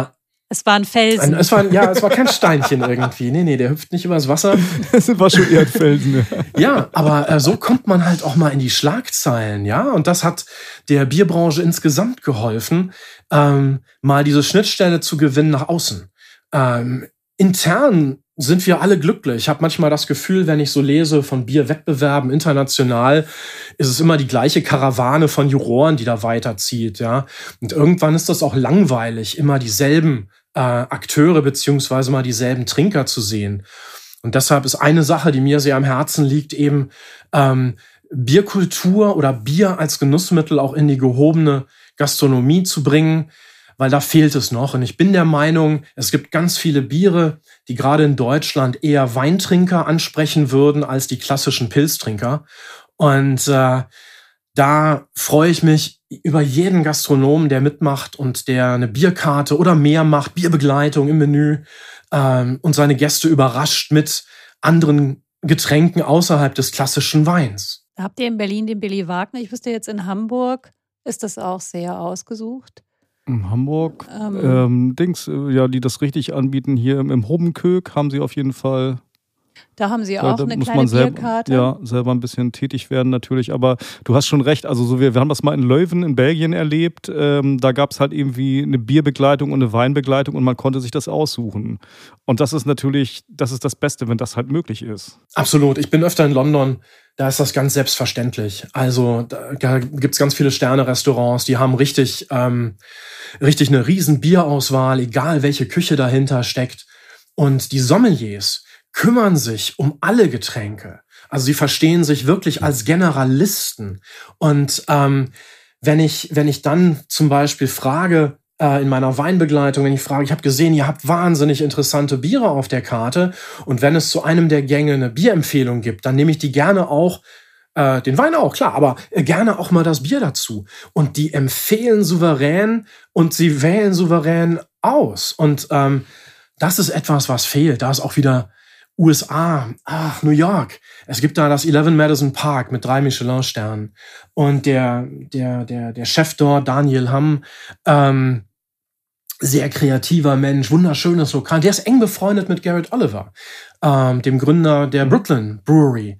Es war ein Felsen. Ein, es war, ja, es war kein Steinchen irgendwie. Nee, nee, der hüpft nicht übers Wasser. Das war schon eher ein Felsen. Ja, aber äh, so kommt man halt auch mal in die Schlagzeilen, ja. Und das hat der Bierbranche insgesamt geholfen, ähm, mal diese Schnittstelle zu gewinnen nach außen. Ähm, intern sind wir alle glücklich. Ich habe manchmal das Gefühl, wenn ich so lese von Bierwettbewerben international, ist es immer die gleiche Karawane von Juroren, die da weiterzieht, ja. Und irgendwann ist das auch langweilig, immer dieselben äh, Akteure beziehungsweise mal dieselben Trinker zu sehen. Und deshalb ist eine Sache, die mir sehr am Herzen liegt, eben ähm, Bierkultur oder Bier als Genussmittel auch in die gehobene Gastronomie zu bringen, weil da fehlt es noch. Und ich bin der Meinung, es gibt ganz viele Biere, die gerade in Deutschland eher Weintrinker ansprechen würden als die klassischen Pilztrinker. Und äh, da freue ich mich über jeden Gastronomen, der mitmacht und der eine Bierkarte oder mehr macht, Bierbegleitung im Menü ähm, und seine Gäste überrascht mit anderen Getränken außerhalb des klassischen Weins. Habt ihr in Berlin den Billy Wagner? Ich wüsste jetzt, in Hamburg ist das auch sehr ausgesucht. In Hamburg, Ähm. ähm, Dings, äh, ja, die das richtig anbieten, hier im, im Hobbenkög haben sie auf jeden Fall. Da haben sie Da, auch da eine muss kleine man selber, Bierkarte. ja, selber ein bisschen tätig werden natürlich. Aber du hast schon recht, also so wir, wir haben das mal in Leuven in Belgien erlebt. Ähm, da gab es halt irgendwie eine Bierbegleitung und eine Weinbegleitung und man konnte sich das aussuchen. Und das ist natürlich, das ist das Beste, wenn das halt möglich ist. Absolut. Ich bin öfter in London, da ist das ganz selbstverständlich. Also da, da gibt's ganz viele Sterne-Restaurants, die haben richtig, ähm, richtig eine riesen Bierauswahl, egal welche Küche dahinter steckt. Und die Sommeliers kümmern sich um alle Getränke. Also sie verstehen sich wirklich als Generalisten. Und ähm, wenn ich, wenn ich dann zum Beispiel frage, äh, in meiner Weinbegleitung, wenn ich frage, ich habe gesehen, ihr habt wahnsinnig interessante Biere auf der Karte und wenn es zu einem der Gänge eine Bierempfehlung gibt, dann nehme ich die gerne auch, äh, den Wein auch, klar, aber äh, gerne auch mal das Bier dazu. Und die empfehlen souverän und sie wählen souverän aus. Und ähm, das ist etwas, was fehlt. Da ist auch wieder U S A, ach, New York. Es gibt da das eleven Madison Park mit drei Michelin-Sternen. Und der, der, der, der Chef dort, Daniel Hamm, ähm, sehr kreativer Mensch, wunderschönes Lokal. Der ist eng befreundet mit Garrett Oliver, ähm, dem Gründer der Brooklyn Brewery.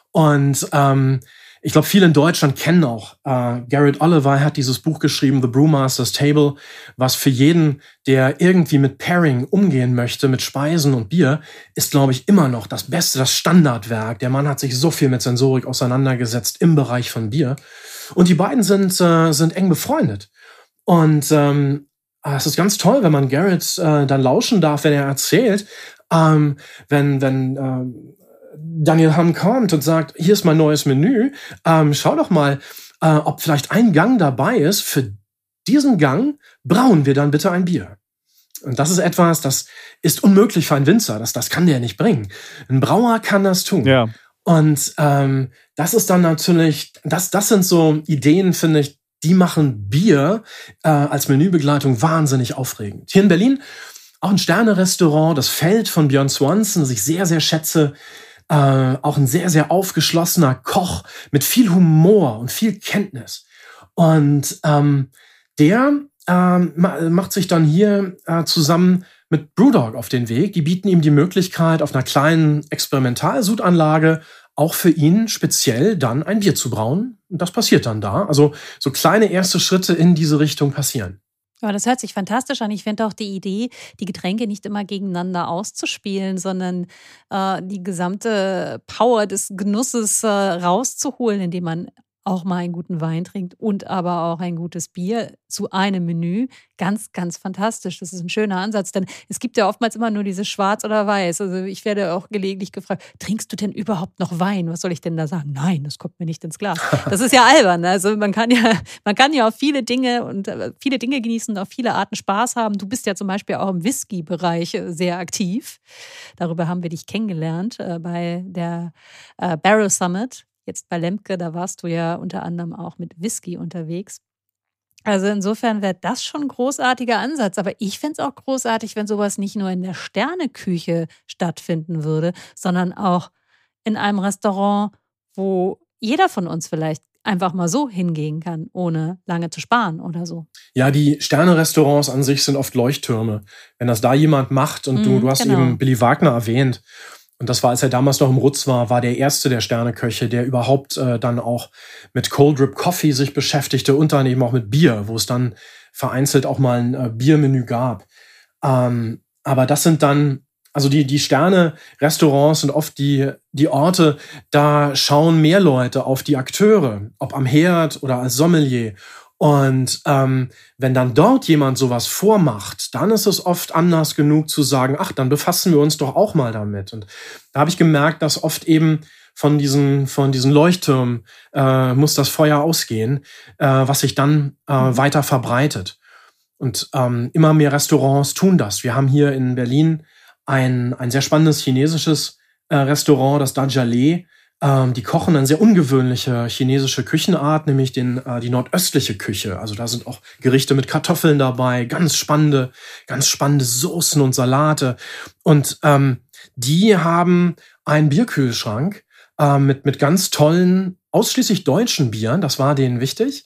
Und ähm, ich glaube, viele in Deutschland kennen auch äh, Garrett Oliver hat dieses Buch geschrieben, The Brewmaster's Table, was für jeden, der irgendwie mit Pairing umgehen möchte, mit Speisen und Bier, ist, glaube ich, immer noch das Beste, das Standardwerk. Der Mann hat sich so viel mit Sensorik auseinandergesetzt im Bereich von Bier. Und die beiden sind, äh, sind eng befreundet. Und ähm, es ist ganz toll, wenn man Garrett äh, dann lauschen darf, wenn er erzählt, ähm, wenn, wenn äh, Daniel Hamm kommt und sagt, hier ist mein neues Menü, ähm, schau doch mal, äh, ob vielleicht ein Gang dabei ist. Für diesen Gang brauen wir dann bitte ein Bier. Und das ist etwas, das ist unmöglich für einen Winzer. Das, das kann der nicht bringen. Ein Brauer kann das tun. Ja. Und ähm, das ist dann natürlich, das, das sind so Ideen, finde ich, die machen Bier äh, als Menübegleitung wahnsinnig aufregend. Hier in Berlin auch ein Sterne-Restaurant, das Feld von Björn Swanson, das ich sehr, sehr schätze. Äh, auch ein sehr, sehr aufgeschlossener Koch mit viel Humor und viel Kenntnis. Und ähm, der ähm, macht sich dann hier äh, zusammen mit Brewdog auf den Weg. Die bieten ihm die Möglichkeit, auf einer kleinen Experimentalsudanlage auch für ihn speziell dann ein Bier zu brauen. Und das passiert dann da. Also so kleine erste Schritte in diese Richtung passieren. Ja, das hört sich fantastisch an. Ich finde auch die Idee, die Getränke nicht immer gegeneinander auszuspielen, sondern äh, die gesamte Power des Genusses äh, rauszuholen, indem man auch mal einen guten Wein trinkt und aber auch ein gutes Bier zu einem Menü. Ganz, ganz fantastisch. Das ist ein schöner Ansatz, denn es gibt ja oftmals immer nur dieses Schwarz oder Weiß. Also ich werde auch gelegentlich gefragt, trinkst du denn überhaupt noch Wein? Was soll ich denn da sagen? Nein, das kommt mir nicht ins Glas. Das ist ja albern. Also man kann ja, man kann ja auf viele Dinge und viele Dinge genießen und auf viele Arten Spaß haben. Du bist ja zum Beispiel auch im Whisky-Bereich sehr aktiv. Darüber haben wir dich kennengelernt äh, bei der äh, Barrel Summit. Jetzt bei Lemke, da warst du ja unter anderem auch mit Whisky unterwegs. Also insofern wäre das schon ein großartiger Ansatz. Aber ich fände es auch großartig, wenn sowas nicht nur in der Sterneküche stattfinden würde, sondern auch in einem Restaurant, wo jeder von uns vielleicht einfach mal so hingehen kann, ohne lange zu sparen oder so. Ja, die Sterne-Restaurants an sich sind oft Leuchttürme. Wenn das da jemand macht und mm, du, du hast genau. eben Billy Wagner erwähnt, und das war, als er damals noch im Rutz war, war der erste der Sterneköche, der überhaupt äh, dann auch mit Cold Drip Coffee sich beschäftigte und dann eben auch mit Bier, wo es dann vereinzelt auch mal ein äh, Biermenü gab. Ähm, aber das sind dann, also die, die Sterne-Restaurants sind oft die, die Orte, da schauen mehr Leute auf die Akteure, ob am Herd oder als Sommelier. Und ähm, wenn dann dort jemand sowas vormacht, dann ist es oft Anlass genug zu sagen, ach, dann befassen wir uns doch auch mal damit. Und da habe ich gemerkt, dass oft eben von diesen, von diesen Leuchttürmen äh, muss das Feuer ausgehen, äh, was sich dann äh, weiter verbreitet. Und ähm, immer mehr Restaurants tun das. Wir haben hier in Berlin ein, ein sehr spannendes chinesisches äh, Restaurant, das Dajialee. Ähm, die kochen eine sehr ungewöhnliche chinesische Küchenart, nämlich den, äh, die nordöstliche Küche. Also da sind auch Gerichte mit Kartoffeln dabei, ganz spannende, ganz spannende Soßen und Salate. Und ähm, die haben einen Bierkühlschrank äh, mit, mit ganz tollen, ausschließlich deutschen Bieren. Das war denen wichtig.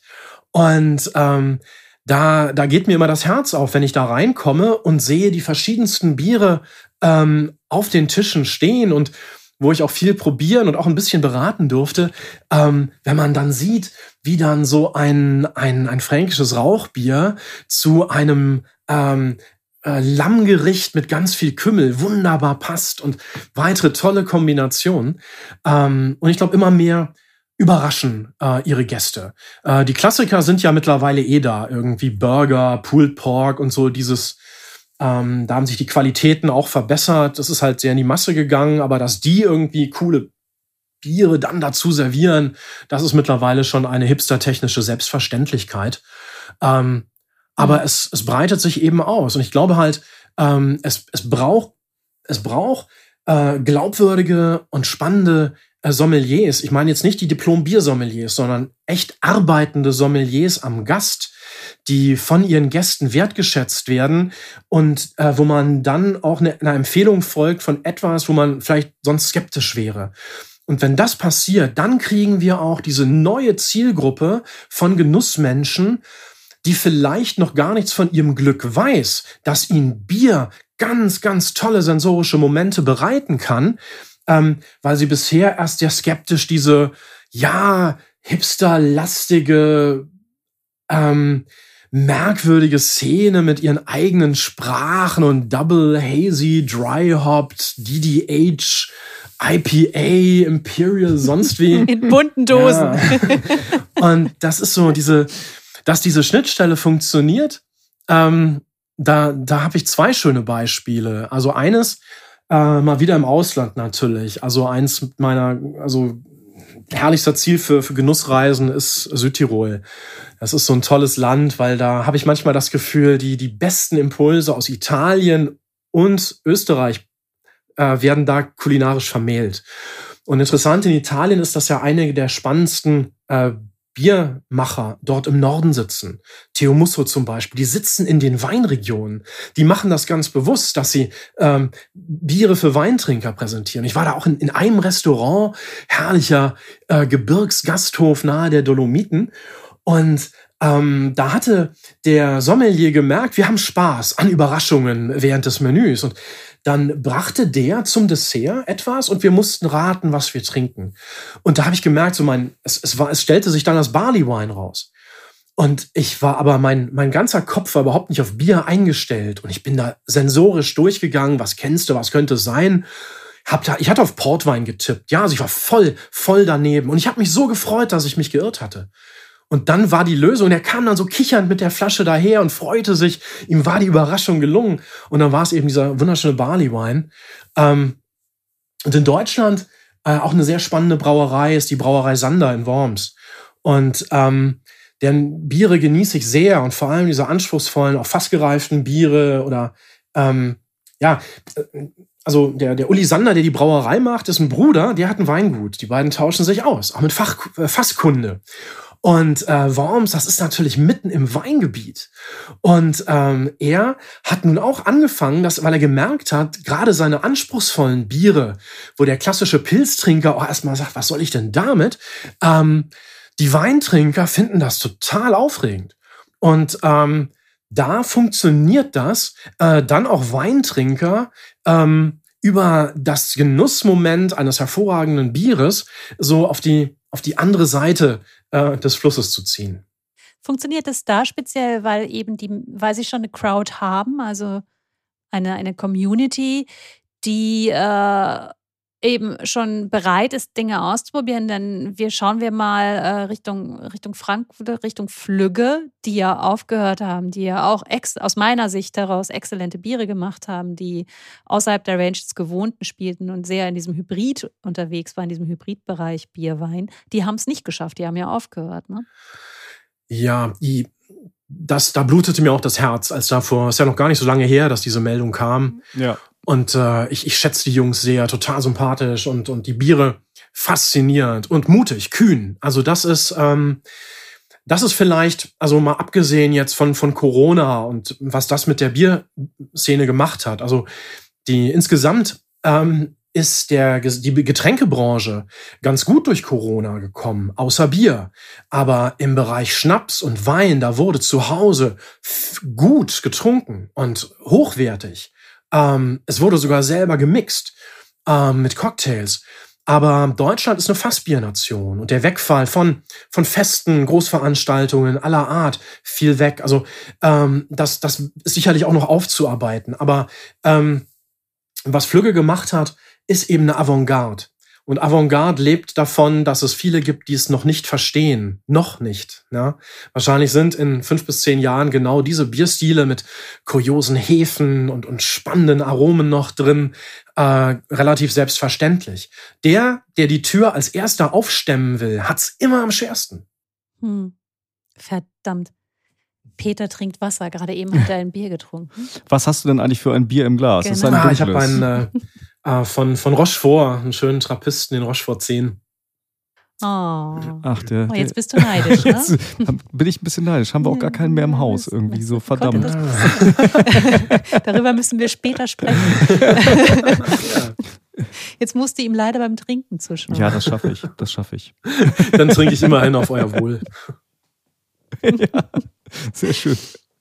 Und ähm, da, da geht mir immer das Herz auf, wenn ich da reinkomme und sehe die verschiedensten Biere ähm, auf den Tischen stehen und wo ich auch viel probieren und auch ein bisschen beraten durfte, ähm, wenn man dann sieht, wie dann so ein, ein, ein fränkisches Rauchbier zu einem ähm, äh, Lammgericht mit ganz viel Kümmel wunderbar passt und weitere tolle Kombinationen. Ähm, und ich glaube, immer mehr überraschen äh, ihre Gäste. Äh, die Klassiker sind ja mittlerweile eh da, irgendwie Burger, Pulled Pork und so dieses. Ähm, da haben sich die Qualitäten auch verbessert. Das ist halt sehr in die Masse gegangen, aber dass die irgendwie coole Biere dann dazu servieren, das ist mittlerweile schon eine hipstertechnische Selbstverständlichkeit. Ähm, aber es, es breitet sich eben aus. Und ich glaube halt, ähm, es, es braucht, es braucht äh, glaubwürdige und spannende äh, Sommeliers. Ich meine jetzt nicht die Diplom-Bier-Sommeliers, sondern echt arbeitende Sommeliers am Gast, die von ihren Gästen wertgeschätzt werden und äh, wo man dann auch eine, eine Empfehlung folgt von etwas, wo man vielleicht sonst skeptisch wäre. Und wenn das passiert, dann kriegen wir auch diese neue Zielgruppe von Genussmenschen, die vielleicht noch gar nichts von ihrem Glück weiß, dass ihnen Bier ganz, ganz tolle sensorische Momente bereiten kann, ähm, weil sie bisher erst sehr skeptisch diese, ja, hipsterlastige, ähm, merkwürdige Szene mit ihren eigenen Sprachen und Double Hazy, Dry Hopped, D D H, I P A, Imperial, sonst wie. In bunten Dosen. Ja. Und das ist so diese, dass diese Schnittstelle funktioniert. Ähm, da da habe ich zwei schöne Beispiele. Also eines, äh, mal wieder im Ausland natürlich. Also eins meiner, also herrlichster Ziel für, für Genussreisen ist Südtirol. Das ist so ein tolles Land, weil da habe ich manchmal das Gefühl, die, die besten Impulse aus Italien und Österreich äh, werden da kulinarisch vermählt. Und interessant, in Italien ist das ja einige der spannendsten äh, Biermacher dort im Norden sitzen. Theo Musso zum Beispiel, die sitzen in den Weinregionen. Die machen das ganz bewusst, dass sie ähm, Biere für Weintrinker präsentieren. Ich war da auch in, in einem Restaurant, herrlicher äh, Gebirgsgasthof nahe der Dolomiten. Und ähm, da hatte der Sommelier gemerkt, wir haben Spaß an Überraschungen während des Menüs. Und dann brachte der zum Dessert etwas und wir mussten raten, was wir trinken. Und da habe ich gemerkt, so mein, es, es, war, es stellte sich dann das Barley Wine raus. Und ich war aber, mein, mein ganzer Kopf war überhaupt nicht auf Bier eingestellt. Und ich bin da sensorisch durchgegangen, was kennst du, was könnte es sein? Hab da, ich hatte auf Portwein getippt. Ja, also ich war voll, voll daneben. Und ich habe mich so gefreut, dass ich mich geirrt hatte. Und dann war die Lösung, er kam dann so kichernd mit der Flasche daher und freute sich, ihm war die Überraschung gelungen. Und dann war es eben dieser wunderschöne Barley Wine. Ähm, und in Deutschland äh, auch eine sehr spannende Brauerei ist die Brauerei Sander in Worms. Und ähm, deren Biere genieße ich sehr und vor allem diese anspruchsvollen, auch fast gereiften Biere oder ähm, ja, also der, der Uli Sander, der die Brauerei macht, ist ein Bruder, der hat ein Weingut. Die beiden tauschen sich aus, auch mit Fach, äh, Fasskunde. Und äh, Worms, das ist natürlich mitten im Weingebiet. Und ähm, er hat nun auch angefangen, dass, weil er gemerkt hat, gerade seine anspruchsvollen Biere, wo der klassische Pilztrinker auch erstmal sagt, was soll ich denn damit? Ähm, die Weintrinker finden das total aufregend. Und ähm, da funktioniert das, äh, dann auch Weintrinker ähm, über das Genussmoment eines hervorragenden Bieres so auf die, auf die andere Seite äh, des Flusses zu ziehen. Funktioniert das da speziell, weil eben die, weil sie schon eine Crowd haben, also eine, eine Community, die äh, eben schon bereit ist, Dinge auszuprobieren? Denn wir schauen wir mal äh, Richtung, Richtung Frankfurt, Richtung Flügge, die ja aufgehört haben, die ja auch ex, aus meiner Sicht heraus exzellente Biere gemacht haben, die außerhalb der Range des Gewohnten spielten und sehr in diesem Hybrid unterwegs waren, in diesem Hybridbereich Bierwein. Die haben es nicht geschafft, die haben ja aufgehört, ne? Ja, die, das, da blutete mir auch das Herz, als da vor, ist ja noch gar nicht so lange her, dass diese Meldung kam. Ja. Und äh, ich, ich schätze die Jungs sehr, total sympathisch und, und die Biere faszinierend und mutig, kühn. Also das ist, ähm, das ist vielleicht, also mal abgesehen jetzt von, von Corona und was das mit der Bierszene gemacht hat. Also die insgesamt ähm, ist der, die Getränkebranche ganz gut durch Corona gekommen, außer Bier. Aber im Bereich Schnaps und Wein, da wurde zu Hause gut getrunken und hochwertig. Ähm, es wurde sogar selber gemixt ähm, mit Cocktails. Aber Deutschland ist eine Fassbiernation und der Wegfall von, von Festen, Großveranstaltungen aller Art fiel weg. Also ähm, das, das ist sicherlich auch noch aufzuarbeiten. Aber ähm, was Flügge gemacht hat, ist eben eine Avantgarde. Und Avantgarde lebt davon, dass es viele gibt, die es noch nicht verstehen. Noch nicht. Ja? Wahrscheinlich sind in fünf bis zehn Jahren genau diese Bierstile mit kuriosen Hefen und, und spannenden Aromen noch drin äh, relativ selbstverständlich. Der, der die Tür als erster aufstemmen will, hat's immer am schwersten. Hm. Verdammt. Peter trinkt Wasser. Gerade eben hat er ein Bier getrunken. Was hast du denn eigentlich für ein Bier im Glas? Genau. Das ist ein ah, ich habe einen äh, äh, von, von Rochefort, einen schönen Trappisten, den Rochefort zehn. Oh. Ach, der, oh, jetzt bist du neidisch, ne? Jetzt bin ich ein bisschen neidisch. Haben wir auch gar keinen mehr im Haus. Irgendwie so, verdammt. Darüber müssen wir später sprechen. Jetzt musst du ihm leider beim Trinken zuschauen. Ja, das schaffe ich. Das schaffe ich. Dann trinke ich immerhin auf euer Wohl. Ja, sehr schön.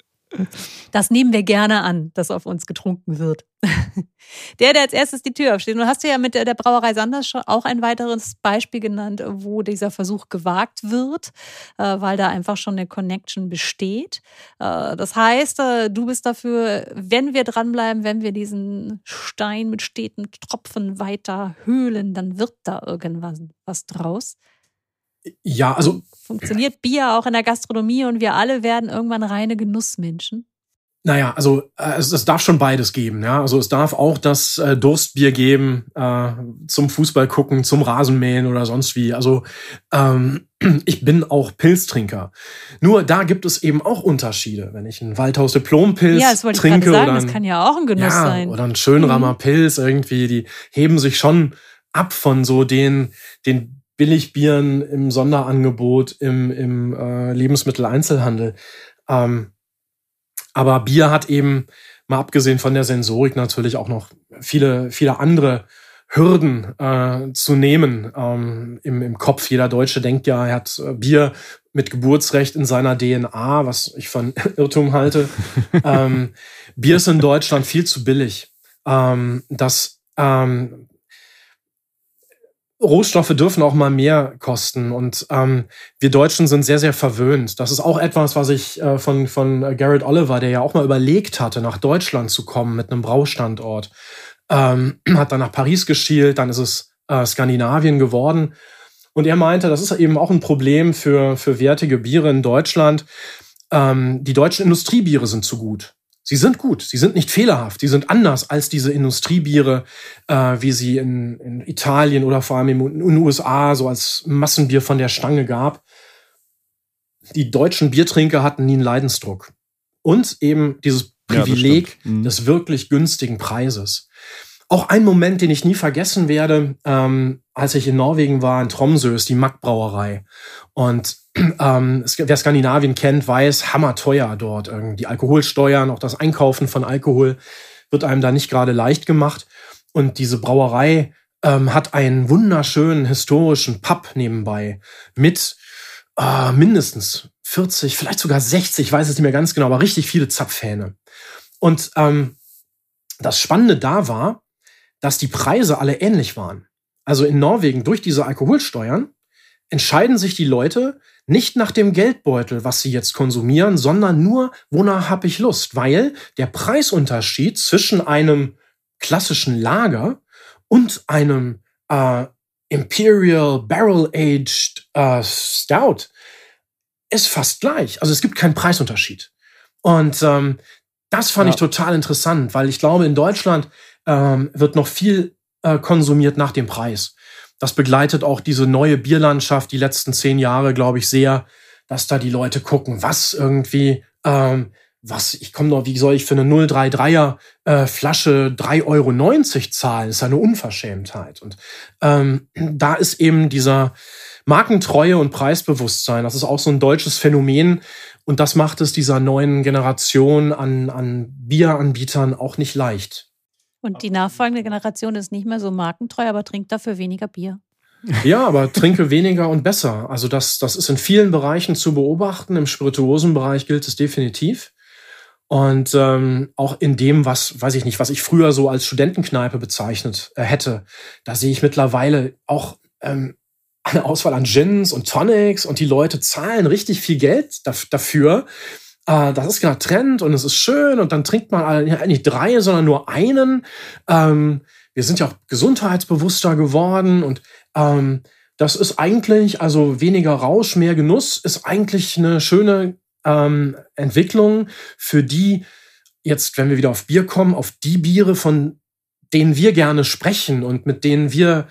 Das nehmen wir gerne an, dass auf uns getrunken wird. Der, der als erstes die Tür aufsteht. Und hast du ja mit der Brauerei Sanders schon auch ein weiteres Beispiel genannt, wo dieser Versuch gewagt wird, weil da einfach schon eine Connection besteht. Das heißt, du bist dafür, wenn wir dranbleiben, wenn wir diesen Stein mit steten Tropfen weiter höhlen, dann wird da irgendwas was draus. Ja, also funktioniert Bier auch in der Gastronomie und wir alle werden irgendwann reine Genussmenschen? Naja, also äh, es, es darf schon beides geben. Ja, also es darf auch das äh, Durstbier geben äh, zum Fußball gucken, zum Rasenmähen oder sonst wie. Also ähm, ich bin auch Pilztrinker. Nur da gibt es eben auch Unterschiede. Wenn ich einen Waldhaus Diplompilz ja, das wollte trinke ich gerade sagen, oder ein, das kann ja auch ein Genuss ja, sein. oder ein Schönrammer mhm. Pilz irgendwie, die heben sich schon ab von so den den Billigbieren im Sonderangebot im, im äh, Lebensmitteleinzelhandel. Ähm, aber Bier hat eben, mal abgesehen von der Sensorik, natürlich auch noch viele, viele andere Hürden äh, zu nehmen ähm, im, im Kopf. Jeder Deutsche denkt ja, er hat äh, Bier mit Geburtsrecht in seiner D N A, was ich von Irrtum halte. ähm, Bier ist in Deutschland viel zu billig. Ähm, das ähm, Rohstoffe dürfen auch mal mehr kosten und ähm, wir Deutschen sind sehr, sehr verwöhnt. Das ist auch etwas, was ich äh, von, von Garrett Oliver, der ja auch mal überlegt hatte, nach Deutschland zu kommen mit einem Braustandort, ähm, hat dann nach Paris geschielt, dann ist es äh, Skandinavien geworden und er meinte, das ist eben auch ein Problem für, für wertige Biere in Deutschland. Ähm, die deutschen Industriebiere sind zu gut. Sie sind gut, sie sind nicht fehlerhaft, sie sind anders als diese Industriebiere, äh, wie sie in, in Italien oder vor allem in den U S A so als Massenbier von der Stange gab. Die deutschen Biertrinker hatten nie einen Leidensdruck. Und eben dieses Privileg ja, mhm. des wirklich günstigen Preises. Auch ein Moment, den ich nie vergessen werde, ähm, als ich in Norwegen war, in Tromsø, ist die Mack-Brauerei. Und ähm, wer Skandinavien kennt, weiß, hammerteuer dort. Irgendwie die Alkoholsteuern, auch das Einkaufen von Alkohol wird einem da nicht gerade leicht gemacht. Und diese Brauerei ähm, hat einen wunderschönen historischen Pub nebenbei mit äh, mindestens vierzig, vielleicht sogar sechzig, ich weiß es nicht mehr ganz genau, aber richtig viele Zapfhähne. Und ähm, das Spannende da war, dass die Preise alle ähnlich waren. Also in Norwegen durch diese Alkoholsteuern entscheiden sich die Leute nicht nach dem Geldbeutel, was sie jetzt konsumieren, sondern nur, wonach habe ich Lust. Weil der Preisunterschied zwischen einem klassischen Lager und einem äh, Imperial Barrel-Aged äh, Stout ist fast gleich. Also es gibt keinen Preisunterschied. Und ähm, das fand ja. ich total interessant, weil ich glaube, in Deutschland ähm, wird noch viel äh, konsumiert nach dem Preis. Das begleitet auch diese neue Bierlandschaft die letzten zehn Jahre, glaube ich, sehr, dass da die Leute gucken, was irgendwie, ähm, was, ich komme noch, wie soll ich für eine null Komma dreiunddreißiger äh, Flasche drei Euro neunzig zahlen? Das ist eine Unverschämtheit. Und ähm, da ist eben dieser Markentreue und Preisbewusstsein, das ist auch so ein deutsches Phänomen. Und das macht es dieser neuen Generation an, an Bieranbietern auch nicht leicht. Und die nachfolgende Generation ist nicht mehr so markentreu, aber trinkt dafür weniger Bier. Ja, aber trinke weniger und besser. Also das, das ist in vielen Bereichen zu beobachten. Im Spirituosenbereich gilt es definitiv. Und ähm, auch in dem, was, weiß ich nicht, was ich früher so als Studentenkneipe bezeichnet äh, hätte, da sehe ich mittlerweile auch ähm, eine Auswahl an Gins und Tonics und die Leute zahlen richtig viel Geld dafür. Äh, das ist gerade Trend und es ist schön und dann trinkt man nicht drei, sondern nur einen. Ähm, wir sind ja auch gesundheitsbewusster geworden und ähm, das ist eigentlich, also weniger Rausch, mehr Genuss, ist eigentlich eine schöne ähm, Entwicklung für die, jetzt, wenn wir wieder auf Bier kommen, auf die Biere, von denen wir gerne sprechen und mit denen wir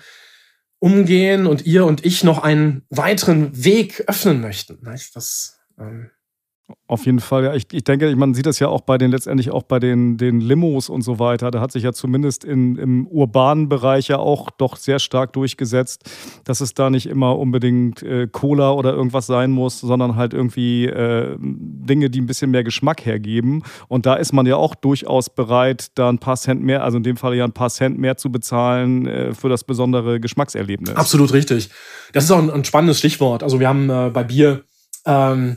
umgehen und ihr und ich noch einen weiteren Weg öffnen möchten. Das, ähm Auf jeden Fall, ja. Ich, ich denke, man sieht das ja auch bei den, letztendlich auch bei den, den Limos und so weiter. Da hat sich ja zumindest in, im urbanen Bereich ja auch doch sehr stark durchgesetzt, dass es da nicht immer unbedingt äh, Cola oder irgendwas sein muss, sondern halt irgendwie äh, Dinge, die ein bisschen mehr Geschmack hergeben. Und da ist man ja auch durchaus bereit, da ein paar Cent mehr, also in dem Fall ja ein paar Cent mehr zu bezahlen äh, für das besondere Geschmackserlebnis. Absolut richtig. Das ist auch ein, ein spannendes Stichwort. Also wir haben äh, bei Bier ähm,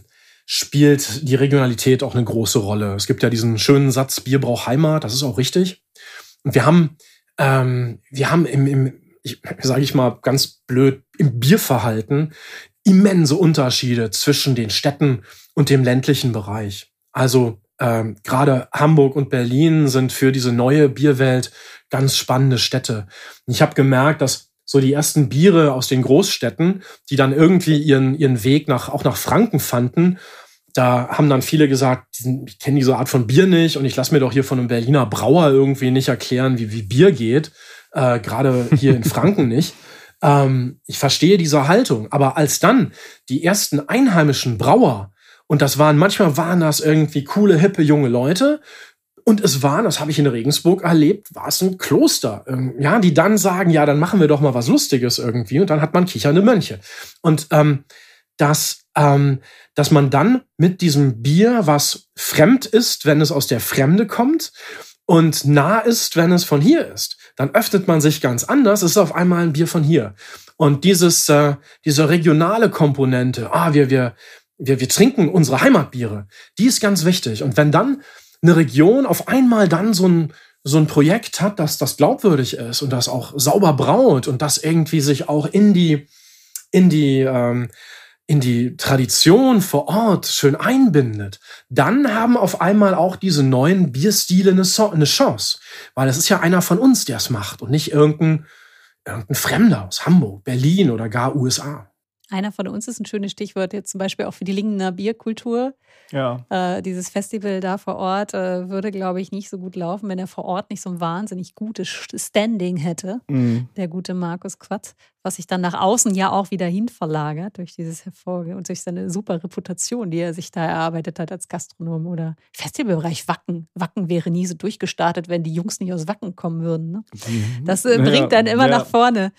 spielt die Regionalität auch eine große Rolle. Es gibt ja diesen schönen Satz, Bier braucht Heimat, das ist auch richtig. Und wir haben, ähm, wir haben im, im ich, sage ich mal ganz blöd, im Bierverhalten immense Unterschiede zwischen den Städten und dem ländlichen Bereich. Also ähm, gerade Hamburg und Berlin sind für diese neue Bierwelt ganz spannende Städte. Und ich habe gemerkt, dass so die ersten Biere aus den Großstädten, die dann irgendwie ihren, ihren Weg nach, auch nach Franken fanden, da haben dann viele gesagt, ich kenne diese Art von Bier nicht und ich lasse mir doch hier von einem Berliner Brauer irgendwie nicht erklären, wie, wie Bier geht, äh, gerade hier in Franken nicht. Ähm, ich verstehe diese Haltung, aber als dann die ersten einheimischen Brauer, und das waren, manchmal waren das irgendwie coole, hippe, junge Leute, und es waren, das habe ich in Regensburg erlebt, war es ein Kloster, ja, die dann sagen, ja, dann machen wir doch mal was Lustiges irgendwie und dann hat man kichernde Mönche. Und ähm, dass, ähm, dass man dann mit diesem Bier, was fremd ist, wenn es aus der Fremde kommt und nah ist, wenn es von hier ist, dann öffnet man sich ganz anders, es ist auf einmal ein Bier von hier. Und dieses, äh, diese regionale Komponente, ah, wir, wir, wir, wir trinken unsere Heimatbiere, die ist ganz wichtig. Und wenn dann eine Region auf einmal dann so ein, so ein Projekt hat, dass das glaubwürdig ist und das auch sauber braut und das irgendwie sich auch in die, in die, ähm, in die Tradition vor Ort schön einbindet, dann haben auf einmal auch diese neuen Bierstile eine, so- eine Chance. Weil es ist ja einer von uns, der es macht und nicht irgendein, irgendein Fremder aus Hamburg, Berlin oder gar U S A. Einer von uns ist ein schönes Stichwort jetzt zum Beispiel auch für die Lingener Bierkultur. Ja. Äh, dieses Festival da vor Ort äh, würde, glaube ich, nicht so gut laufen, wenn er vor Ort nicht so ein wahnsinnig gutes Standing hätte, mhm. der gute Markus Quatt, was sich dann nach außen ja auch wieder hin verlagert durch dieses Hervorgehen und durch seine super Reputation, die er sich da erarbeitet hat als Gastronom oder Festivalbereich Wacken. Wacken wäre nie so durchgestartet, wenn die Jungs nicht aus Wacken kommen würden. Ne? Mhm. Das äh, bringt ja, dann immer ja. nach vorne.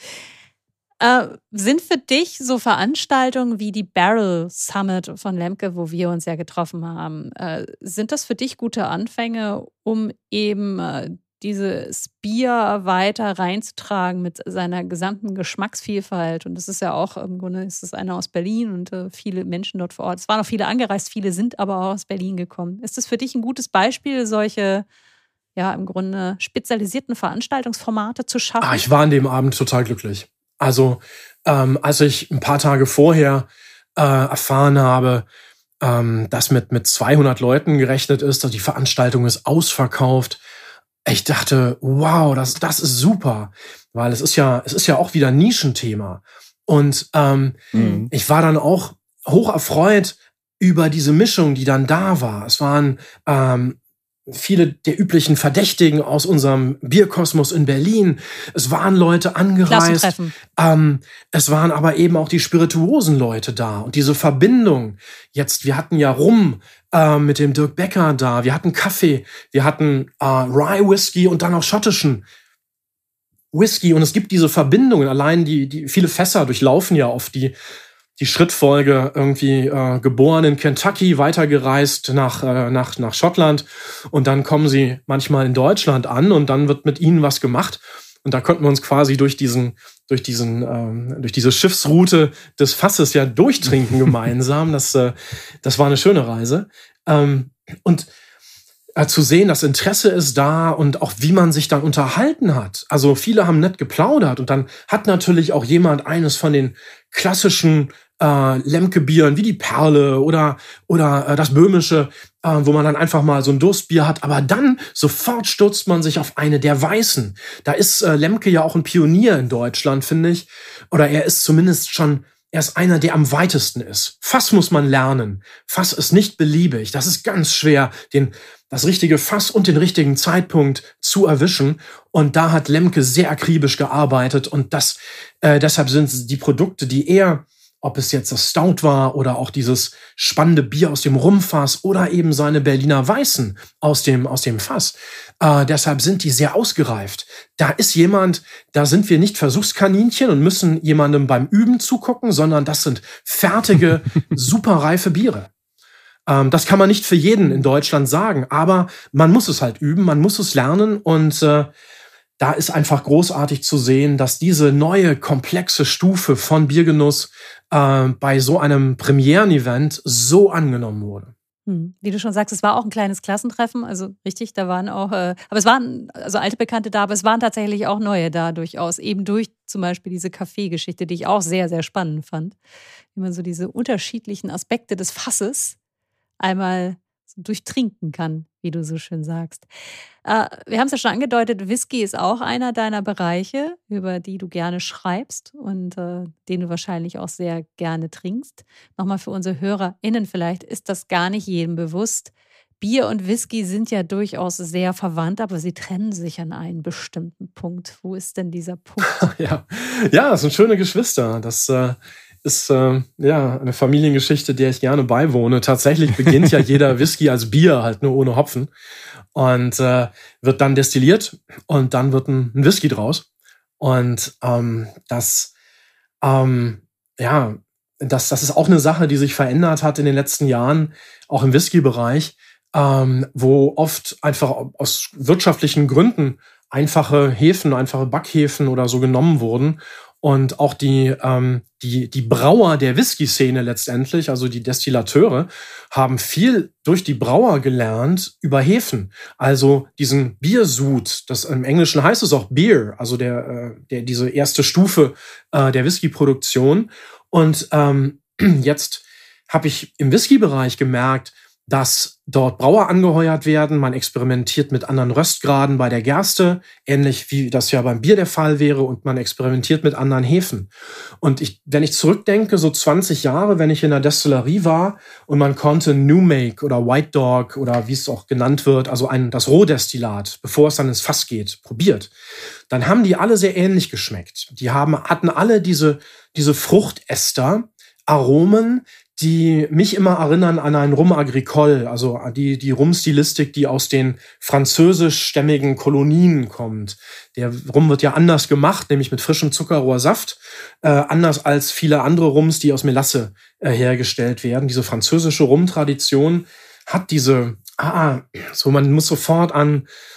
Äh, sind für dich so Veranstaltungen wie die Barrel Summit von Lemke, wo wir uns ja getroffen haben, äh, sind das für dich gute Anfänge, um eben äh, dieses Bier weiter reinzutragen mit seiner gesamten Geschmacksvielfalt. Und das ist ja auch, im Grunde ist es einer aus Berlin und äh, viele Menschen dort vor Ort. Es waren auch viele angereist, viele sind aber auch aus Berlin gekommen. Ist das für dich ein gutes Beispiel, solche, ja, im Grunde spezialisierten Veranstaltungsformate zu schaffen? Ah, ich war an dem Abend total glücklich. Also, ähm, als ich ein paar Tage vorher äh, erfahren habe, ähm, dass mit, mit zweihundert Leuten gerechnet ist, dass die Veranstaltung ist ausverkauft, ich dachte, wow, das, das ist super, weil es ist ja, es ist ja auch wieder ein Nischenthema. Und ähm, mhm. ich war dann auch hoch erfreut über diese Mischung, die dann da war. Es waren ähm, viele der üblichen Verdächtigen aus unserem Bierkosmos in Berlin. Es waren Leute angereist. Ähm, es waren aber eben auch die spirituosen Leute da. Und diese Verbindung jetzt, wir hatten ja Rum äh, mit dem Dirk Becker da, wir hatten Kaffee, wir hatten äh, Rye Whisky und dann auch schottischen Whisky. Und es gibt diese Verbindungen. Allein die, die viele Fässer durchlaufen ja oft die die Schrittfolge, irgendwie äh, geboren in Kentucky, weitergereist nach, äh, nach, nach Schottland und dann kommen sie manchmal in Deutschland an und dann wird mit ihnen was gemacht. Und da konnten wir uns quasi durch diesen, durch diesen, ähm, durch diese Schiffsroute des Fasses ja durchtrinken gemeinsam. Das, äh, das war eine schöne Reise. Ähm, und äh, zu sehen, das Interesse ist da und auch wie man sich dann unterhalten hat. Also viele haben nett geplaudert und dann hat natürlich auch jemand eines von den klassischen äh, Lemke-Bieren wie die Perle oder, oder äh, das Böhmische, äh, wo man dann einfach mal so ein Durstbier hat. Aber dann sofort stürzt man sich auf eine der Weißen. Da ist äh, Lemke ja auch ein Pionier in Deutschland, finde ich. Oder er ist zumindest schon, er ist einer, der am weitesten ist. Fass muss man lernen. Fass ist nicht beliebig. Das ist ganz schwer, den, das richtige Fass und den richtigen Zeitpunkt zu erwischen. Und da hat Lemke sehr akribisch gearbeitet. Und das, äh, deshalb sind die Produkte, die er, ob es jetzt das Stout war oder auch dieses spannende Bier aus dem Rumfass oder eben seine Berliner Weißen aus dem, aus dem Fass. Äh, deshalb sind die sehr ausgereift. Da ist jemand, da sind wir nicht Versuchskaninchen und müssen jemandem beim Üben zugucken, sondern das sind fertige, superreife Biere. Ähm, das kann man nicht für jeden in Deutschland sagen, aber man muss es halt üben, man muss es lernen und äh, da ist einfach großartig zu sehen, dass diese neue, komplexe Stufe von Biergenuss äh, bei so einem Premieren-Event so angenommen wurde. Hm. Wie du schon sagst, es war auch ein kleines Klassentreffen, also richtig, da waren auch, äh, aber es waren also alte Bekannte da, aber es waren tatsächlich auch neue da durchaus, eben durch zum Beispiel diese Kaffeegeschichte, die ich auch sehr, sehr spannend fand. Wie man so diese unterschiedlichen Aspekte des Fasses einmal so durchtrinken kann, wie du so schön sagst. Äh, wir haben es ja schon angedeutet, Whisky ist auch einer deiner Bereiche, über die du gerne schreibst und äh, den du wahrscheinlich auch sehr gerne trinkst. Nochmal für unsere HörerInnen vielleicht ist das gar nicht jedem bewusst. Bier und Whisky sind ja durchaus sehr verwandt, aber sie trennen sich an einem bestimmten Punkt. Wo ist denn dieser Punkt? ja. ja, das sind schöne Geschwister. Das äh ist äh, ja eine Familiengeschichte, der ich gerne beiwohne. Tatsächlich beginnt ja jeder Whisky als Bier, halt nur ohne Hopfen. Und äh, wird dann destilliert und dann wird ein, ein Whisky draus. Und ähm, das, ähm, ja, das, das ist auch eine Sache, die sich verändert hat in den letzten Jahren, auch im Whisky-Bereich, ähm, wo oft einfach aus wirtschaftlichen Gründen einfache Hefen, einfache Backhefen oder so genommen wurden. Und auch die, ähm, die, die Brauer der Whisky-Szene letztendlich, also die Destillateure, haben viel durch die Brauer gelernt über Hefen. Also diesen Biersud, das im Englischen heißt es auch Beer, also der, äh, der diese erste Stufe äh, der Whisky-Produktion. Und ähm, jetzt habe ich im Whisky-Bereich gemerkt, dass dort Brauer angeheuert werden. Man experimentiert mit anderen Röstgraden bei der Gerste, ähnlich wie das ja beim Bier der Fall wäre. Und man experimentiert mit anderen Hefen. Und ich, wenn ich zurückdenke, so zwanzig Jahre, wenn ich in der Destillerie war und man konnte New Make oder White Dog oder wie es auch genannt wird, also ein, das Rohdestillat, bevor es dann ins Fass geht, probiert, dann haben die alle sehr ähnlich geschmeckt. Die haben, hatten alle diese, diese Fruchtester, Aromen, die mich immer erinnern an ein Rum agricole, also die, die Rum-Stilistik, die aus den französischstämmigen Kolonien kommt. Der Rum wird ja anders gemacht, nämlich mit frischem Zuckerrohrsaft, äh, anders als viele andere Rums, die aus Melasse äh, hergestellt werden. Diese französische Rum-Tradition hat diese, ah, so man muss sofort an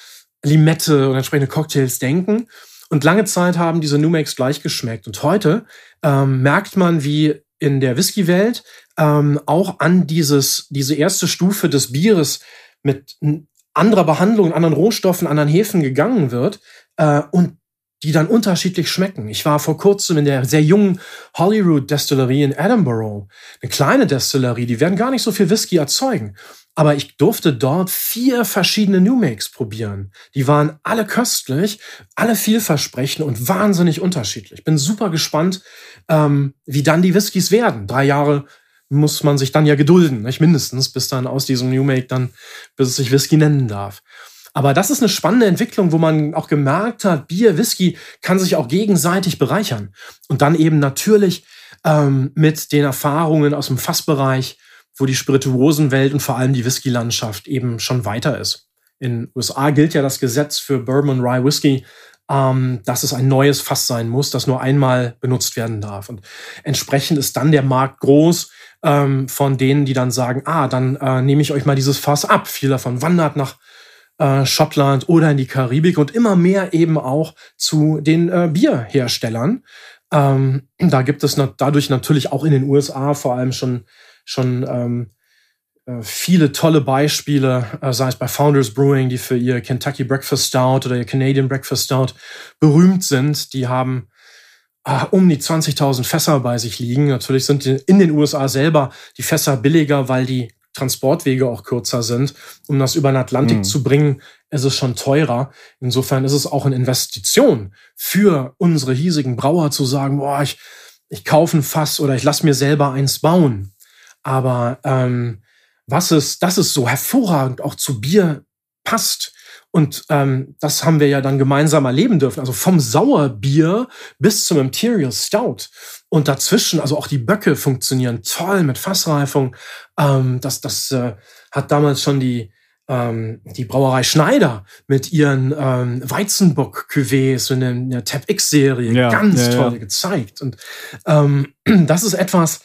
Limette und entsprechende Cocktails denken. Und lange Zeit haben diese New Makes gleich geschmeckt. Und heute ähm, merkt man, wie in der Whisky-Welt ähm, auch an dieses, diese erste Stufe des Bieres mit anderer Behandlung, anderen Rohstoffen, anderen Hefen gegangen wird äh, und die dann unterschiedlich schmecken. Ich war vor kurzem in der sehr jungen Holyrood Destillerie in Edinburgh. Eine kleine Destillerie, die werden gar nicht so viel Whisky erzeugen. Aber ich durfte dort vier verschiedene New Makes probieren. Die waren alle köstlich, alle vielversprechend und wahnsinnig unterschiedlich. Bin super gespannt, ähm, wie dann die Whiskys werden. Drei Jahre muss man sich dann ja gedulden, nicht mindestens, bis dann aus diesem New Make dann, bis es sich Whisky nennen darf. Aber das ist eine spannende Entwicklung, wo man auch gemerkt hat, Bier, Whisky kann sich auch gegenseitig bereichern. Und dann eben natürlich ähm, mit den Erfahrungen aus dem Fassbereich, wo die Spirituosenwelt und vor allem die Whisky-Landschaft eben schon weiter ist. In den U S A gilt ja das Gesetz für Bourbon Rye Whisky, ähm, dass es ein neues Fass sein muss, das nur einmal benutzt werden darf. Und entsprechend ist dann der Markt groß ähm, von denen, die dann sagen, ah, dann äh, nehme ich euch mal dieses Fass ab. Viel davon wandert nach äh, Schottland oder in die Karibik und immer mehr eben auch zu den äh, Bierherstellern. Ähm, da gibt es na- dadurch natürlich auch in den U S A vor allem schon schon ähm, äh, viele tolle Beispiele, äh, sei es bei Founders Brewing, die für ihr Kentucky Breakfast Stout oder ihr Canadian Breakfast Stout berühmt sind. Die haben äh, um die zwanzigtausend Fässer bei sich liegen. Natürlich sind die, in den U S A selber die Fässer billiger, weil die Transportwege auch kürzer sind. Um das über den Atlantik mhm. zu bringen, ist es schon teurer. Insofern ist es auch eine Investition für unsere hiesigen Brauer zu sagen, boah, ich, ich kaufe ein Fass oder ich lasse mir selber eins bauen. Aber ähm, was ist, dass es so hervorragend auch zu Bier passt. Und ähm, das haben wir ja dann gemeinsam erleben dürfen. Also vom Sauerbier bis zum Imperial Stout. Und dazwischen, also auch die Böcke funktionieren toll mit Fassreifung. Ähm, das das äh, hat damals schon die, ähm, die Brauerei Schneider mit ihren ähm, Weizenbock-Cuvées in der, in der Tab X-Serie ja, ganz ja, toll ja. gezeigt. Und ähm, das ist etwas,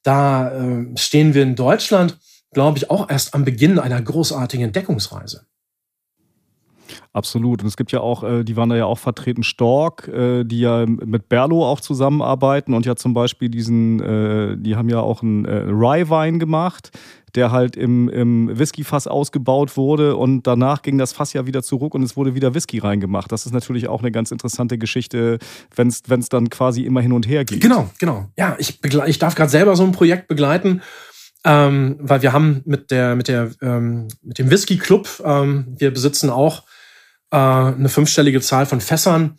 da äh, stehen wir in Deutschland, glaube ich, auch erst am Beginn einer großartigen Entdeckungsreise. Absolut. Und es gibt ja auch, äh, die waren da ja auch vertreten, Stork, äh, die ja mit Berlo auch zusammenarbeiten und ja zum Beispiel diesen, äh, die haben ja auch einen äh, Rye-Wein gemacht, der halt im, im Whisky-Fass ausgebaut wurde und danach ging das Fass ja wieder zurück und es wurde wieder Whisky reingemacht. Das ist natürlich auch eine ganz interessante Geschichte, wenn es dann quasi immer hin und her geht. Genau, genau. Ja, ich, begle- ich darf gerade selber so ein Projekt begleiten. Ähm, weil wir haben mit der mit der ähm, mit dem Whisky Club, ähm, wir besitzen auch äh, eine fünfstellige Zahl von Fässern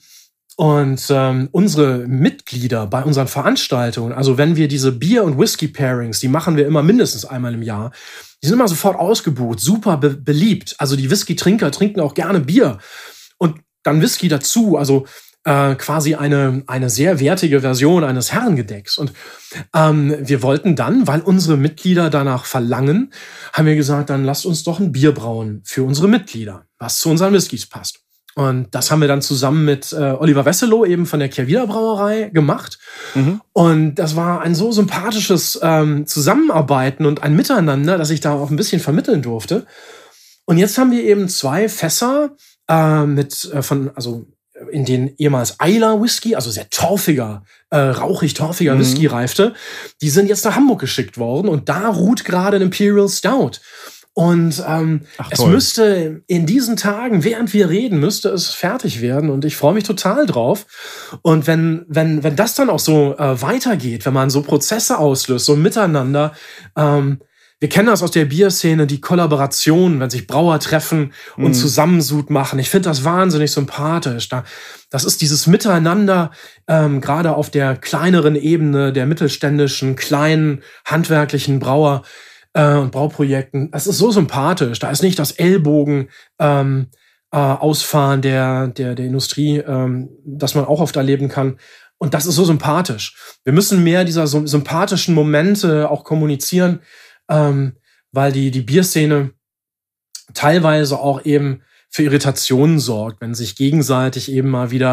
und ähm, unsere Mitglieder bei unseren Veranstaltungen, also wenn wir diese Bier- und Whisky-Pairings, die machen wir immer mindestens einmal im Jahr, die sind immer sofort ausgebucht, super be- beliebt. Also die Whisky-Trinker trinken auch gerne Bier und dann Whisky dazu, also Äh, quasi eine eine sehr wertige Version eines Herrengedecks. Und ähm, wir wollten dann, weil unsere Mitglieder danach verlangen, haben wir gesagt, dann lasst uns doch ein Bier brauen für unsere Mitglieder, was zu unseren Whiskys passt. Und das haben wir dann zusammen mit äh, Oliver Wesselow eben von der Kehrwieder Brauerei gemacht. Mhm. Und das war ein so sympathisches ähm, Zusammenarbeiten und ein Miteinander, dass ich da auch ein bisschen vermitteln durfte. Und jetzt haben wir eben zwei Fässer äh, mit äh, von, also in den ehemals Islay Whisky, also sehr torfiger, äh, rauchig torfiger mhm. Whisky reifte, die sind jetzt nach Hamburg geschickt worden und da ruht gerade ein Imperial Stout. Und ähm, Ach, es müsste in diesen Tagen, während wir reden, müsste es fertig werden und ich freue mich total drauf. Und wenn wenn wenn das dann auch so äh, weitergeht, wenn man so Prozesse auslöst, so miteinander, ähm, wir kennen das aus der Bierszene, die Kollaboration, wenn sich Brauer treffen und mhm. Zusammensud machen. Ich finde das wahnsinnig sympathisch. Da, das ist dieses Miteinander, ähm, gerade auf der kleineren Ebene der mittelständischen, kleinen, handwerklichen Brauer äh, und Brauprojekten. Das ist so sympathisch. Da ist nicht das Ellbogen ähm, äh, Ausfahren der, der, der Industrie, ähm, das man auch oft erleben kann. Und das ist so sympathisch. Wir müssen mehr dieser so sympathischen Momente auch kommunizieren, Ähm, weil die, die Bierszene teilweise auch eben für Irritationen sorgt, wenn sich gegenseitig eben mal wieder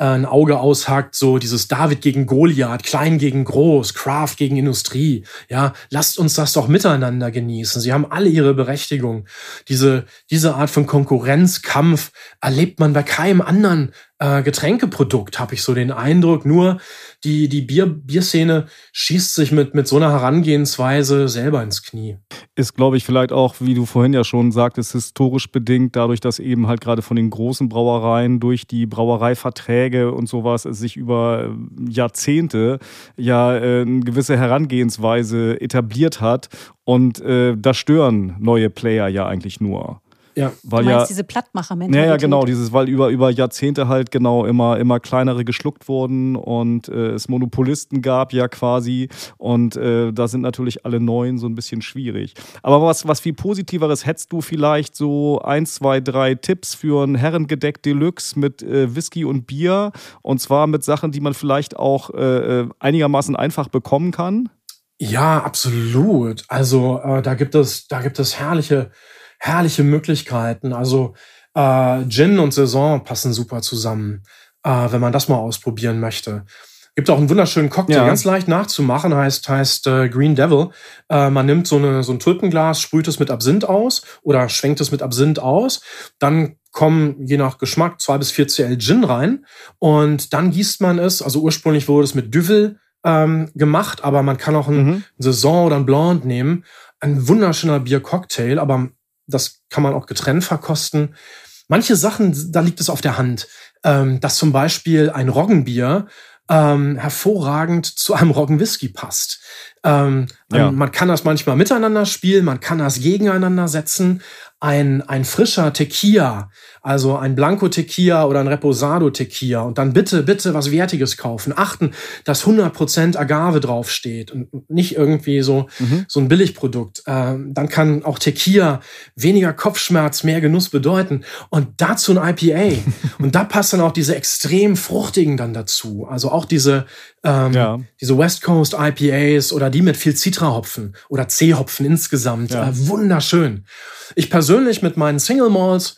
äh, ein Auge aushackt, so dieses David gegen Goliath, klein gegen groß, Craft gegen Industrie. Ja, lasst uns das doch miteinander genießen. Sie haben alle ihre Berechtigung. Diese, diese Art von Konkurrenzkampf erlebt man bei keinem anderen äh, Getränkeprodukt, habe ich so den Eindruck. Nur die, die Bier, Bierszene schießt sich mit, mit so einer Herangehensweise selber ins Knie. Ist, glaube ich, vielleicht auch, wie du vorhin ja schon sagtest, historisch bedingt, dadurch, dass eben halt gerade von den großen Brauereien durch die Brauereiverträge und sowas es sich über Jahrzehnte ja äh, eine gewisse Herangehensweise etabliert hat. Und äh, da stören neue Player ja eigentlich nur. Ja. Weil du meinst ja, diese Plattmacher-Mentalität? Ja, ja, genau, dieses, weil über, über Jahrzehnte halt genau immer, immer kleinere geschluckt wurden und äh, es Monopolisten gab ja quasi und äh, da sind natürlich alle Neuen so ein bisschen schwierig. Aber was, was viel Positiveres hättest du vielleicht so ein, zwei, drei Tipps für ein Herrengedeck Deluxe mit äh, Whisky und Bier und zwar mit Sachen, die man vielleicht auch äh, einigermaßen einfach bekommen kann? Ja, absolut. Also äh, da gibt es, da gibt es herrliche Herrliche Möglichkeiten. Also äh, Gin und Saison passen super zusammen, äh, wenn man das mal ausprobieren möchte. Gibt auch einen wunderschönen Cocktail, ja. Ganz leicht nachzumachen, heißt heißt äh, Green Devil. Äh, man nimmt so, eine, so ein Tulpenglas, sprüht es mit Absinth aus oder schwenkt es mit Absinth aus. Dann kommen je nach Geschmack zwei bis vier Zentiliter Gin rein und dann gießt man es. Also ursprünglich wurde es mit Duvel ähm, gemacht, aber man kann auch einen mhm. Saison oder einen Blanc nehmen. Ein wunderschöner Biercocktail, aber das kann man auch getrennt verkosten. Manche Sachen, da liegt es auf der Hand, ähm, dass zum Beispiel ein Roggenbier ähm, hervorragend zu einem Roggenwhisky passt. Ähm, ja. Man kann das manchmal miteinander spielen, man kann das gegeneinander setzen. Ein, ein frischer Tequila, also ein Blanco Tequila oder ein Reposado Tequila und dann bitte, bitte was Wertiges kaufen. Achten, dass hundert Prozent Agave draufsteht und nicht irgendwie so, mhm. so ein Billigprodukt. Ähm, dann kann auch Tequila weniger Kopfschmerz, mehr Genuss bedeuten. Und dazu ein I P A. Und da passt dann auch diese extrem fruchtigen dann dazu. Also auch diese, ähm, ja. diese West Coast I P As oder die mit viel Citra-Hopfen oder C-Hopfen insgesamt. Ja. Äh, wunderschön. Ich persönlich mit meinen Single Malts,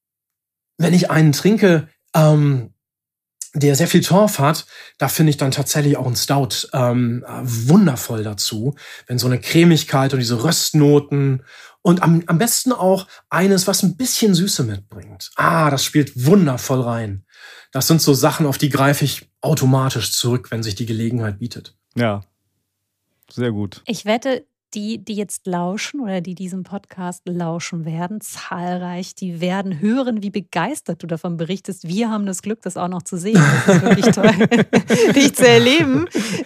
wenn ich einen trinke, ähm, der sehr viel Torf hat, da finde ich dann tatsächlich auch einen Stout ähm, wundervoll dazu. Wenn so eine Cremigkeit und diese Röstnoten und am, am besten auch eines, was ein bisschen Süße mitbringt. Ah, das spielt wundervoll rein. Das sind so Sachen, auf die greife ich automatisch zurück, wenn sich die Gelegenheit bietet. Ja, sehr gut. Ich wette, die, die jetzt lauschen oder die diesem Podcast lauschen werden, zahlreich, die werden hören, wie begeistert du davon berichtest. Wir haben das Glück, das auch noch zu sehen. Das ist wirklich toll, dich zu erleben,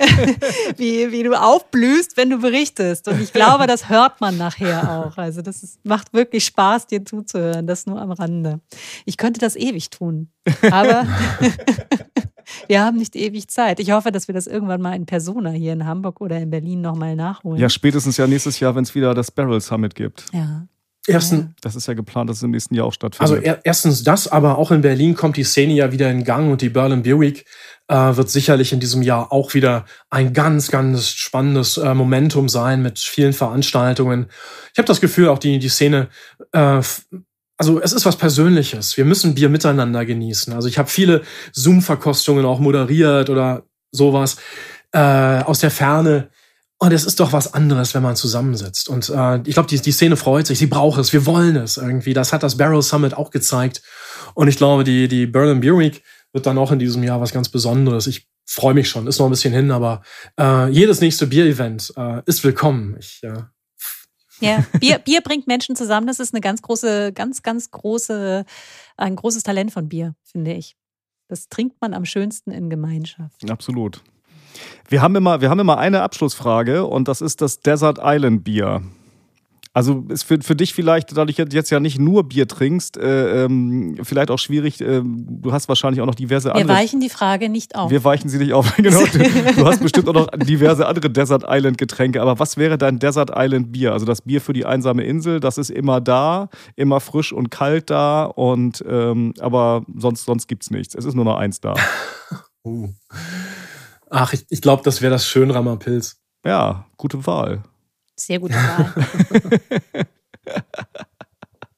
wie, wie du aufblühst, wenn du berichtest. Und ich glaube, das hört man nachher auch. Also das ist, macht wirklich Spaß, dir zuzuhören. Das nur am Rande. Ich könnte das ewig tun, aber wir haben nicht ewig Zeit. Ich hoffe, dass wir das irgendwann mal in Persona hier in Hamburg oder in Berlin nochmal nachholen. Ja, spätestens ja nächstes Jahr, wenn es wieder das Barrel Summit gibt. Ja. Erstens, das ist ja geplant, dass es im nächsten Jahr auch stattfindet. Also er, erstens das, aber auch in Berlin kommt die Szene ja wieder in Gang und die Berlin Beer Week äh, wird sicherlich in diesem Jahr auch wieder ein ganz, ganz spannendes äh, Momentum sein mit vielen Veranstaltungen. Ich habe das Gefühl, auch die, die Szene äh, Also es ist was Persönliches. Wir müssen Bier miteinander genießen. Also ich habe viele Zoom-Verkostungen auch moderiert oder sowas äh, aus der Ferne. Und es ist doch was anderes, wenn man zusammensitzt. Und äh, ich glaube, die, die Szene freut sich. Sie braucht es. Wir wollen es irgendwie. Das hat das Barrel Summit auch gezeigt. Und ich glaube, die, die Berlin Beer Week wird dann auch in diesem Jahr was ganz Besonderes. Ich freue mich schon. Ist noch ein bisschen hin, aber äh, jedes nächste Bier-Event äh, ist willkommen. Ich äh, Ja, Bier, Bier bringt Menschen zusammen. Das ist eine ganz große, ganz, ganz große, ein großes Talent von Bier, finde ich. Das trinkt man am schönsten in Gemeinschaft. Absolut. Wir haben immer, wir haben immer eine Abschlussfrage und das ist das Desert Island Bier. Also ist für, für dich vielleicht, da du jetzt ja nicht nur Bier trinkst, äh, ähm, vielleicht auch schwierig, äh, du hast wahrscheinlich auch noch diverse andere... Wir weichen die Frage nicht auf. Wir weichen sie nicht auf, genau. Du hast bestimmt auch noch diverse andere Desert Island Getränke, aber was wäre dein Desert Island Bier? Also das Bier für die einsame Insel, das ist immer da, immer frisch und kalt da, und ähm, aber sonst, sonst gibt's nichts. Es ist nur noch eins da. uh. Ach, ich, ich glaube, das wäre das Schönrammer Pils. Ja, gute Wahl. Sehr gute Wahl.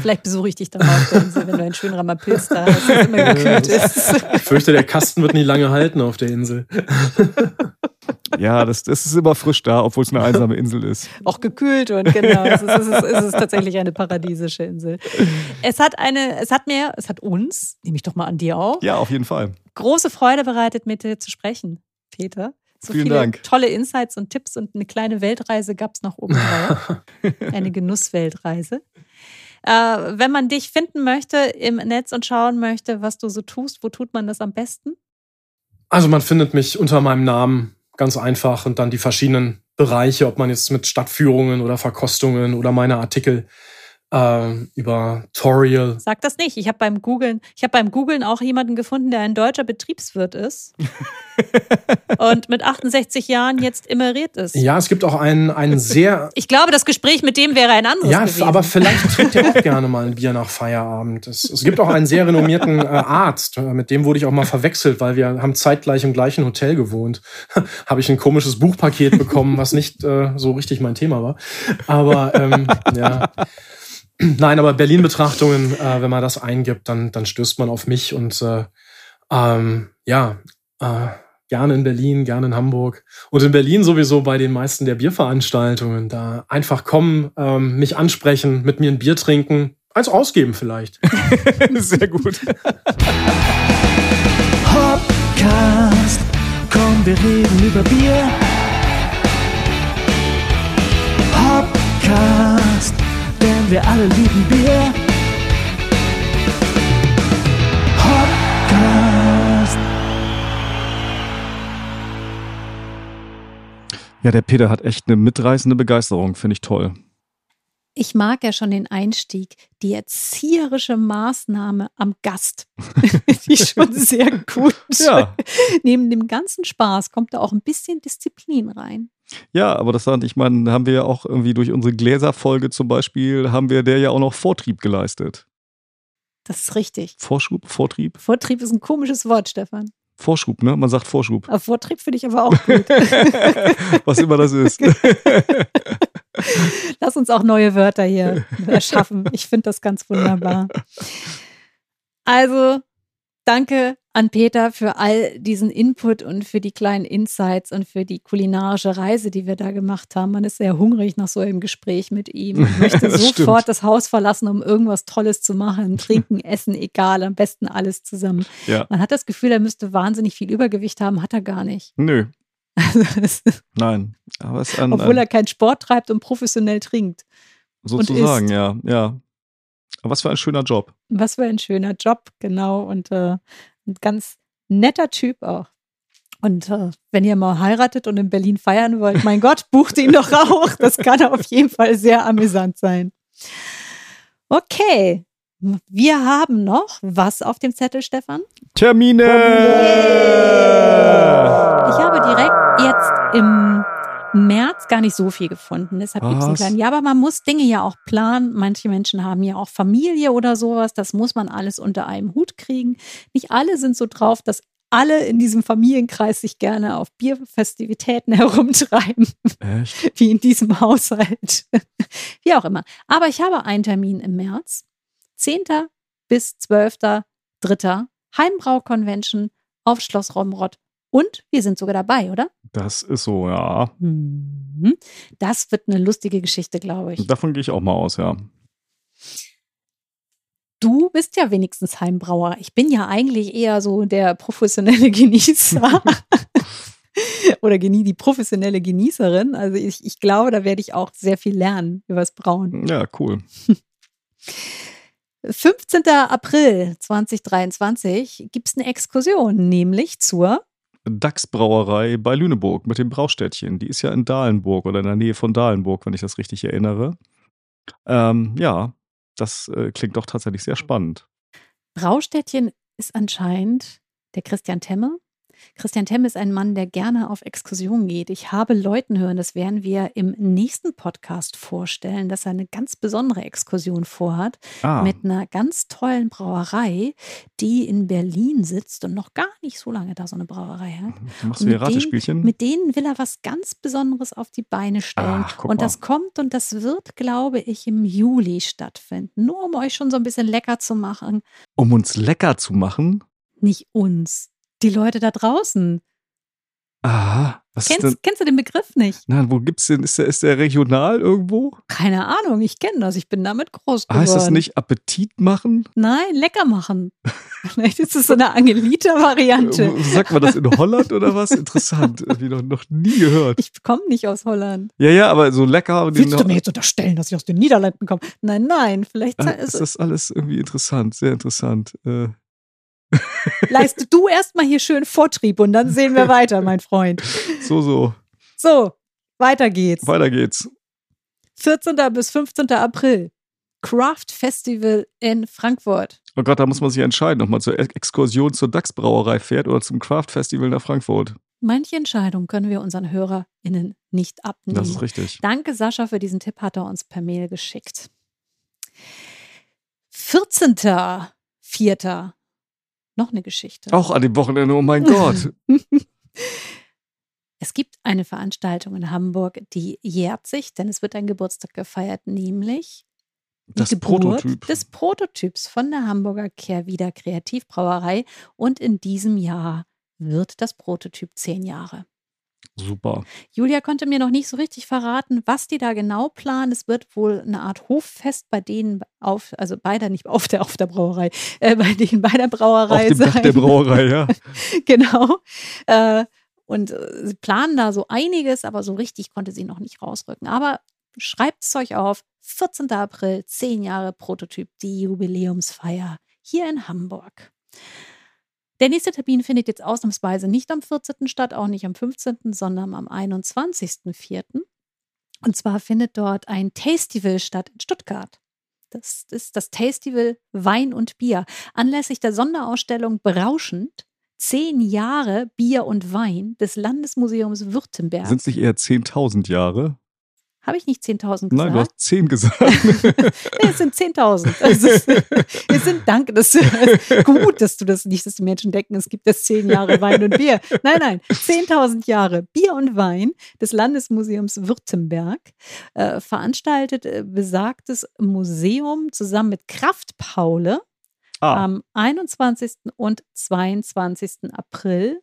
Vielleicht besuche ich dich dann mal auf der Insel, wenn du einen schönen Ramapilz da hast, das immer gekühlt ist. Ich fürchte, der Kasten wird nicht lange halten auf der Insel. Ja, das, das ist immer frisch da, obwohl es eine einsame Insel ist. Auch gekühlt und genau, es ist, es, ist, es ist tatsächlich eine paradiesische Insel. Es hat eine, es hat mir, es hat uns, nehme ich doch mal an dir auch, Ja, auf jeden Fall. große Freude bereitet, mit dir zu sprechen, Peter. So Vielen viele Dank. tolle Insights und Tipps und eine kleine Weltreise gab es noch oben drauf. Eine Genussweltreise. Äh, wenn man dich finden möchte im Netz und schauen möchte, was du so tust, wo tut man das am besten? Also man findet mich unter meinem Namen ganz einfach und dann die verschiedenen Bereiche, ob man jetzt mit Stadtführungen oder Verkostungen oder meine Artikel äh, über Toriel. Sag das nicht. Ich habe beim Googlen, ich habe beim Googlen auch jemanden gefunden, der ein deutscher Betriebswirt ist und mit achtundsechzig Jahren jetzt emeriert ist. Ja, es gibt auch einen, einen sehr... Ich glaube, das Gespräch mit dem wäre ein anderes Ja, gewesen. aber vielleicht trinkt er auch gerne mal ein Bier nach Feierabend. Es, es gibt auch einen sehr renommierten äh, Arzt, mit dem wurde ich auch mal verwechselt, weil wir haben zeitgleich im gleichen Hotel gewohnt. Habe ich ein komisches Buchpaket bekommen, was nicht äh, so richtig mein Thema war. Aber ähm, ja... Nein, aber Berlin-Betrachtungen, äh, wenn man das eingibt, dann, dann stößt man auf mich und äh, ähm, ja, äh, gerne in Berlin, gerne in Hamburg und in Berlin sowieso bei den meisten der Bierveranstaltungen. Da einfach kommen, ähm, mich ansprechen, mit mir ein Bier trinken, eins ausgeben vielleicht. Sehr gut. Hopcast, komm, wir reden über Bier. Hopcast, denn wir alle lieben Bier. Hopcast. Ja, der Peter hat echt eine mitreißende Begeisterung, finde ich toll. Ich mag ja schon den Einstieg, die erzieherische Maßnahme am Gast. Die ist schon sehr gut. Ja. Neben dem ganzen Spaß kommt da auch ein bisschen Disziplin rein. Ja, aber das ich meine, haben wir ja auch irgendwie durch unsere Gläserfolge zum Beispiel, haben wir der ja auch noch Vortrieb geleistet. Das ist richtig. Vorschub, Vortrieb? Vortrieb ist ein komisches Wort, Stefan. Vorschub, ne? Man sagt Vorschub. Aber Vortrieb finde ich aber auch gut. Was immer das ist. Lass uns auch neue Wörter hier erschaffen. Ich finde das ganz wunderbar. Also, danke an Peter für all diesen Input und für die kleinen Insights und für die kulinarische Reise, die wir da gemacht haben. Man ist sehr hungrig nach so einem Gespräch mit ihm und möchte Das sofort stimmt. das Haus verlassen, um irgendwas Tolles zu machen. Trinken, essen, egal, am besten alles zusammen. Ja. Man hat das Gefühl, er müsste wahnsinnig viel Übergewicht haben, hat er gar nicht. Nö, Also, es- nein. Aber es ist ein, obwohl er ein, keinen Sport treibt und professionell trinkt. sozusagen, isst. ja, ja. Aber was für ein schöner Job. Was für ein schöner Job, genau. Und äh, ein ganz netter Typ auch. Und äh, wenn ihr mal heiratet und in Berlin feiern wollt, mein Gott, bucht ihn doch auch. Das kann auf jeden Fall sehr amüsant sein. Okay, wir haben noch was auf dem Zettel, Stefan? Termine! Ich habe direkt jetzt im März gar nicht so viel gefunden. Deshalb gibt es einen Was? kleinen. Ja, aber man muss Dinge ja auch planen. Manche Menschen haben ja auch Familie oder sowas. Das muss man alles unter einem Hut kriegen. Nicht alle sind so drauf, dass alle in diesem Familienkreis sich gerne auf Bierfestivitäten herumtreiben, Echt? wie in diesem Haushalt. Wie auch immer. Aber ich habe einen Termin im März. zehnten bis zwölften dritter Heimbrau-Convention auf Schloss Romrod. Und wir sind sogar dabei, oder? Das ist so, ja. Mhm. Das wird eine lustige Geschichte, glaube ich. Davon gehe ich auch mal aus, ja. Du bist ja wenigstens Heimbrauer. Ich bin ja eigentlich eher so der professionelle Genießer. Oder genie- die professionelle Genießerin. Also ich, ich glaube, da werde ich auch sehr viel lernen übers Brauen. Ja, cool. fünfzehnten April zweitausenddreiundzwanzig gibt es eine Exkursion, nämlich zur Dachsbrauerei bei Lüneburg mit dem Braustädtchen. Die ist ja in Dahlenburg oder in der Nähe von Dahlenburg, wenn ich das richtig erinnere. Ähm, ja, das äh, klingt doch tatsächlich sehr spannend. Braustädtchen ist anscheinend der Christian Temme. Christian Temm ist ein Mann, der gerne auf Exkursionen geht. Ich habe Leuten hören, das werden wir im nächsten Podcast vorstellen, dass er eine ganz besondere Exkursion vorhat Ah, mit einer ganz tollen Brauerei, die in Berlin sitzt und noch gar nicht so lange da so eine Brauerei hat. du machst Und wieder mit denen, Ratespielchen? mit denen will er was ganz Besonderes auf die Beine stellen. Ach, guck Und mal. das kommt und das wird, glaube ich, im Juli stattfinden. Nur um euch schon so ein bisschen lecker zu machen. Um uns lecker zu machen? Nicht uns, die Leute da draußen. Aha, was ist denn? Kennst, kennst du den Begriff nicht? Nein, wo gibt's den? Ist der, ist der regional irgendwo? Keine Ahnung, ich kenne das. Ich bin damit groß geworden. Heißt das nicht Appetit machen? Nein, lecker machen. Vielleicht ist es so eine Angelita-Variante. Äh, Sagt man das in Holland oder was? Interessant. Irgendwie noch, noch nie gehört. Ich komme nicht aus Holland. Ja, ja, aber so lecker. Willst du mir jetzt unterstellen, dass ich aus den Niederlanden komme? Nein, nein, vielleicht Ah, ist ist das alles irgendwie interessant, sehr interessant. Äh, leiste du erstmal hier schön Vortrieb und dann sehen wir weiter, mein Freund. so, so. So, weiter geht's. Weiter geht's. vierzehnten bis fünfzehnten April. Craft Festival in Frankfurt. Oh Gott, da muss man sich entscheiden, ob man zur Ex- Exkursion zur DAX-Brauerei fährt oder zum Craft Festival nach Frankfurt. Manche Entscheidungen können wir unseren HörerInnen nicht abnehmen. Das ist richtig. Danke, Sascha, für diesen Tipp, hat er uns per Mail geschickt. vierzehnten vierten Noch eine Geschichte. Auch an dem Wochenende, oh mein Gott. Es gibt eine Veranstaltung in Hamburg, die jährt sich, denn es wird ein Geburtstag gefeiert, nämlich die Das Geburt Prototyp. des Prototyps von der Hamburger Kehrwieder Kreativbrauerei. Und in diesem Jahr wird das Prototyp zehn Jahre. Super. Julia konnte mir noch nicht so richtig verraten, was die da genau planen. Es wird wohl eine Art Hoffest bei denen auf, also bei der, nicht auf der, auf der Brauerei, äh, bei denen bei der Brauerei Auf dem Dach sein. der Brauerei, ja. Genau. Äh, und äh, sie planen da so einiges, aber so richtig konnte sie noch nicht rausrücken. Aber schreibt es euch auf. vierzehnten April, zehn Jahre Prototyp, die Jubiläumsfeier hier in Hamburg. Der nächste Termin findet jetzt ausnahmsweise nicht am vierzehnten statt, auch nicht am fünfzehnten, sondern am einundzwanzigsten vierten Und zwar findet dort ein Tastival statt in Stuttgart. Das ist das Tastival Wein und Bier. Anlässlich der Sonderausstellung Berauschend, zehn Jahre Bier und Wein des Landesmuseums Württemberg. Sind es nicht eher zehntausend Jahre? Habe ich nicht zehntausend gesagt? Nein, du hast zehn gesagt. Nee, es sind zehntausend. Es, ist, es sind, danke, das ist gut, dass du das nicht, dass die Menschen denken, es gibt jetzt zehn Jahre Wein und Bier. Nein, nein, zehntausend Jahre Bier und Wein des Landesmuseums Württemberg äh, veranstaltet äh, besagtes Museum zusammen mit Kraft Paule Ah, am einundzwanzigsten und zweiundzwanzigsten April,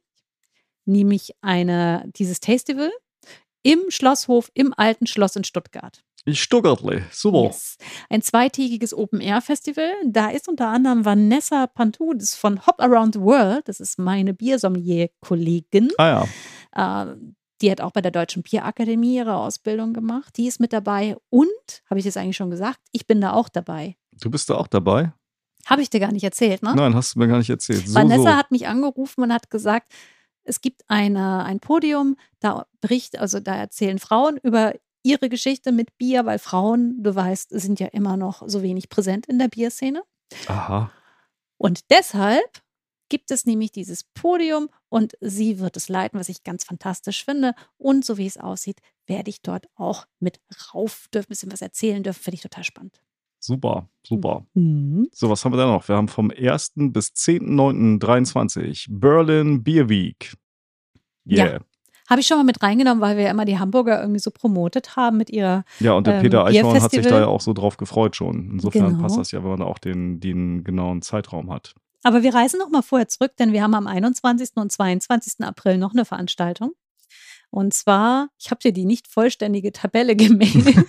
nämlich eine, dieses Tastival im Schlosshof im Alten Schloss in Stuttgart. ich Stuttgartle. Super. Yes. Ein zweitägiges Open-Air-Festival. Da ist unter anderem Vanessa Pantou, das ist von Hop Around the World. Das ist meine Biersommelier-Kollegin. Ah ja. Äh, die hat auch bei der Deutschen Bierakademie ihre Ausbildung gemacht. Die ist mit dabei. Und, habe ich das eigentlich schon gesagt, ich bin da auch dabei. Du bist da auch dabei? Habe ich dir gar nicht erzählt, ne? Nein, hast du mir gar nicht erzählt. So, Vanessa so. hat mich angerufen und hat gesagt, es gibt eine, ein Podium, da bricht, also da erzählen Frauen über ihre Geschichte mit Bier, weil Frauen, du weißt, sind ja immer noch so wenig präsent in der Bierszene. Aha. Und deshalb gibt es nämlich dieses Podium und sie wird es leiten, was ich ganz fantastisch finde. Und so wie es aussieht, werde ich dort auch mit rauf dürfen, ein bisschen was erzählen dürfen, finde ich total spannend. Super, super. Mhm. So, was haben wir da noch? Wir haben vom ersten bis zehnten neunten dreiundzwanzig Berlin Beer Week. Yeah. Ja. Habe ich schon mal mit reingenommen, weil wir ja immer die Hamburger irgendwie so promotet haben mit ihrer Ja, und der ähm, Peter Eichhorn hat sich Bierfestival. da ja auch so drauf gefreut schon. Insofern Genau. passt das ja, wenn man auch den, den genauen Zeitraum hat. Aber wir reisen noch mal vorher zurück, denn wir haben am einundzwanzigsten und zweiundzwanzigsten April noch eine Veranstaltung. Und zwar, ich habe dir die nicht vollständige Tabelle gemailt,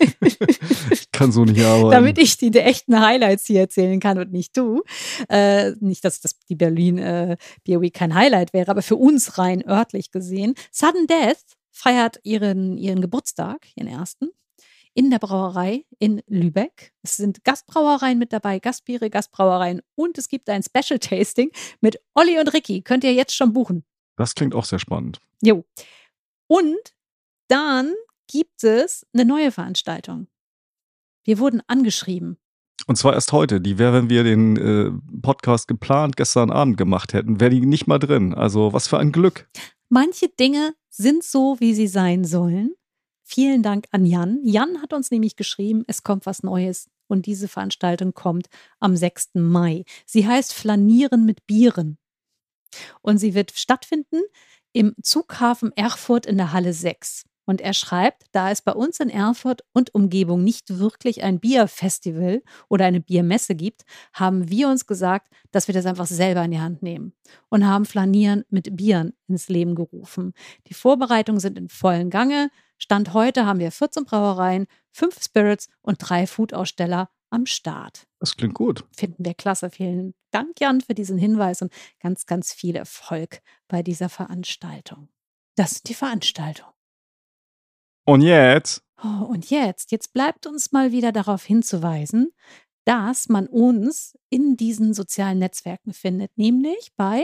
Ich kann so nicht arbeiten. damit ich die echten Highlights hier erzählen kann und nicht du. Äh, nicht, dass das die Berlin äh, Beer Week kein Highlight wäre, aber für uns rein örtlich gesehen. Sudden Death feiert ihren, ihren Geburtstag, ihren ersten, in der Brauerei in Lübeck. Es sind Gastbrauereien mit dabei, Gastbiere, Gastbrauereien und es gibt ein Special Tasting mit Olli und Ricky. Könnt ihr jetzt schon buchen. Das klingt auch sehr spannend. Jo. Und dann gibt es eine neue Veranstaltung. Wir wurden angeschrieben. Und zwar erst heute. Die wäre, wenn wir den äh, Podcast geplant gestern Abend gemacht hätten, wäre die nicht mal drin. Also was für ein Glück. Manche Dinge sind so, wie sie sein sollen. Vielen Dank an Jan. Jan hat uns nämlich geschrieben, es kommt was Neues. Und diese Veranstaltung kommt am sechsten Mai. Sie heißt Flanieren mit Bieren. Und sie wird stattfinden im Zughafen Erfurt in der Halle sechs. Und er schreibt, da es bei uns in Erfurt und Umgebung nicht wirklich ein Bierfestival oder eine Biermesse gibt, haben wir uns gesagt, dass wir das einfach selber in die Hand nehmen und haben Flanieren mit Bieren ins Leben gerufen. Die Vorbereitungen sind in vollem Gange. Stand heute haben wir vierzehn Brauereien, fünf Spirits und drei Food-Aussteller am Start. Das klingt gut. Finden wir klasse. Vielen Dank, Jan, für diesen Hinweis und ganz, ganz viel Erfolg bei dieser Veranstaltung. Das ist die Veranstaltung. Und jetzt? Oh, und jetzt, jetzt bleibt uns mal wieder darauf hinzuweisen, dass man uns in diesen sozialen Netzwerken findet, nämlich bei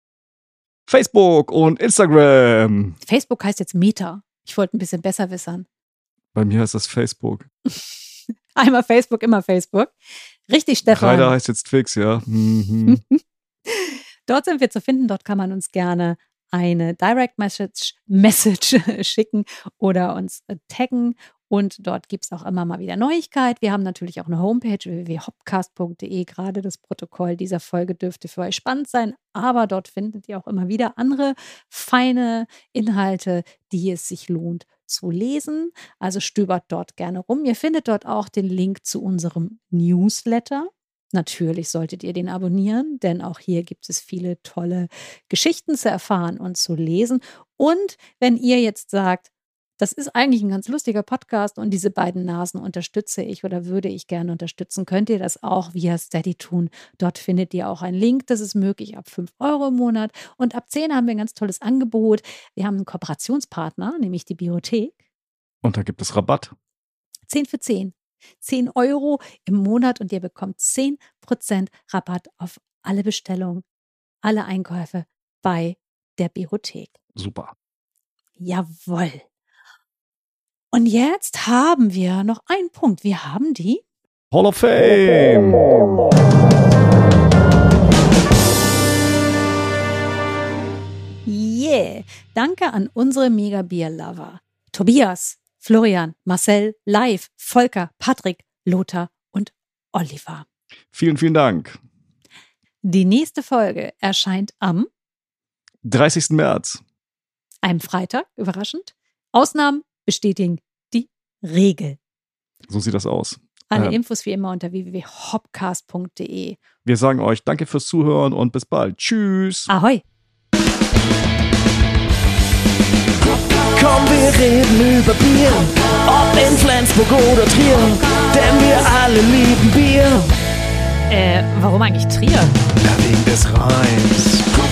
Facebook und Instagram. Facebook heißt jetzt Meta. Ich wollte ein bisschen besser wissen. Bei mir heißt das Facebook. Einmal Facebook, immer Facebook. Richtig, Stefan. Reider heißt jetzt Twix, ja. Mhm. Dort sind wir zu finden. Dort kann man uns gerne eine Direct Message, Message schicken oder uns taggen. Und dort gibt es auch immer mal wieder Neuigkeit. Wir haben natürlich auch eine Homepage, w w w punkt hopcast punkt de. Gerade das Protokoll dieser Folge dürfte für euch spannend sein. Aber dort findet ihr auch immer wieder andere feine Inhalte, die es sich lohnt zu lesen. Also stöbert dort gerne rum. Ihr findet dort auch den Link zu unserem Newsletter. Natürlich solltet ihr den abonnieren, denn auch hier gibt es viele tolle Geschichten zu erfahren und zu lesen. Und wenn ihr jetzt sagt, das ist eigentlich ein ganz lustiger Podcast und diese beiden Nasen unterstütze ich oder würde ich gerne unterstützen, könnt ihr das auch via Steady tun. Dort findet ihr auch einen Link, das ist möglich ab fünf Euro im Monat. Und ab zehn haben wir ein ganz tolles Angebot. Wir haben einen Kooperationspartner, nämlich die Biothek. Und da gibt es Rabatt. zehn für zehn. zehn Euro im Monat und ihr bekommt zehn Prozent Rabatt auf alle Bestellungen, alle Einkäufe bei der Biothek. Super. Jawohl. Und jetzt haben wir noch einen Punkt. Wir haben die Hall of Fame. Yeah. Danke an unsere Mega-Bier-Lover. Tobias, Florian, Marcel, Live, Volker, Patrick, Lothar und Oliver. Vielen, vielen Dank. Die nächste Folge erscheint am dreißigsten März. Einem Freitag, überraschend. Ausnahmen bestätigen die Regel. So sieht das aus. Alle ähm, Infos wie immer unter w w w punkt hopcast punkt de. Wir sagen euch danke fürs Zuhören und bis bald. Tschüss. Ahoi. Komm, wir reden über Bier, ob in Flensburg oder Trier, denn wir alle lieben Bier. Äh, warum eigentlich Trier? Ja, wegen des Reims.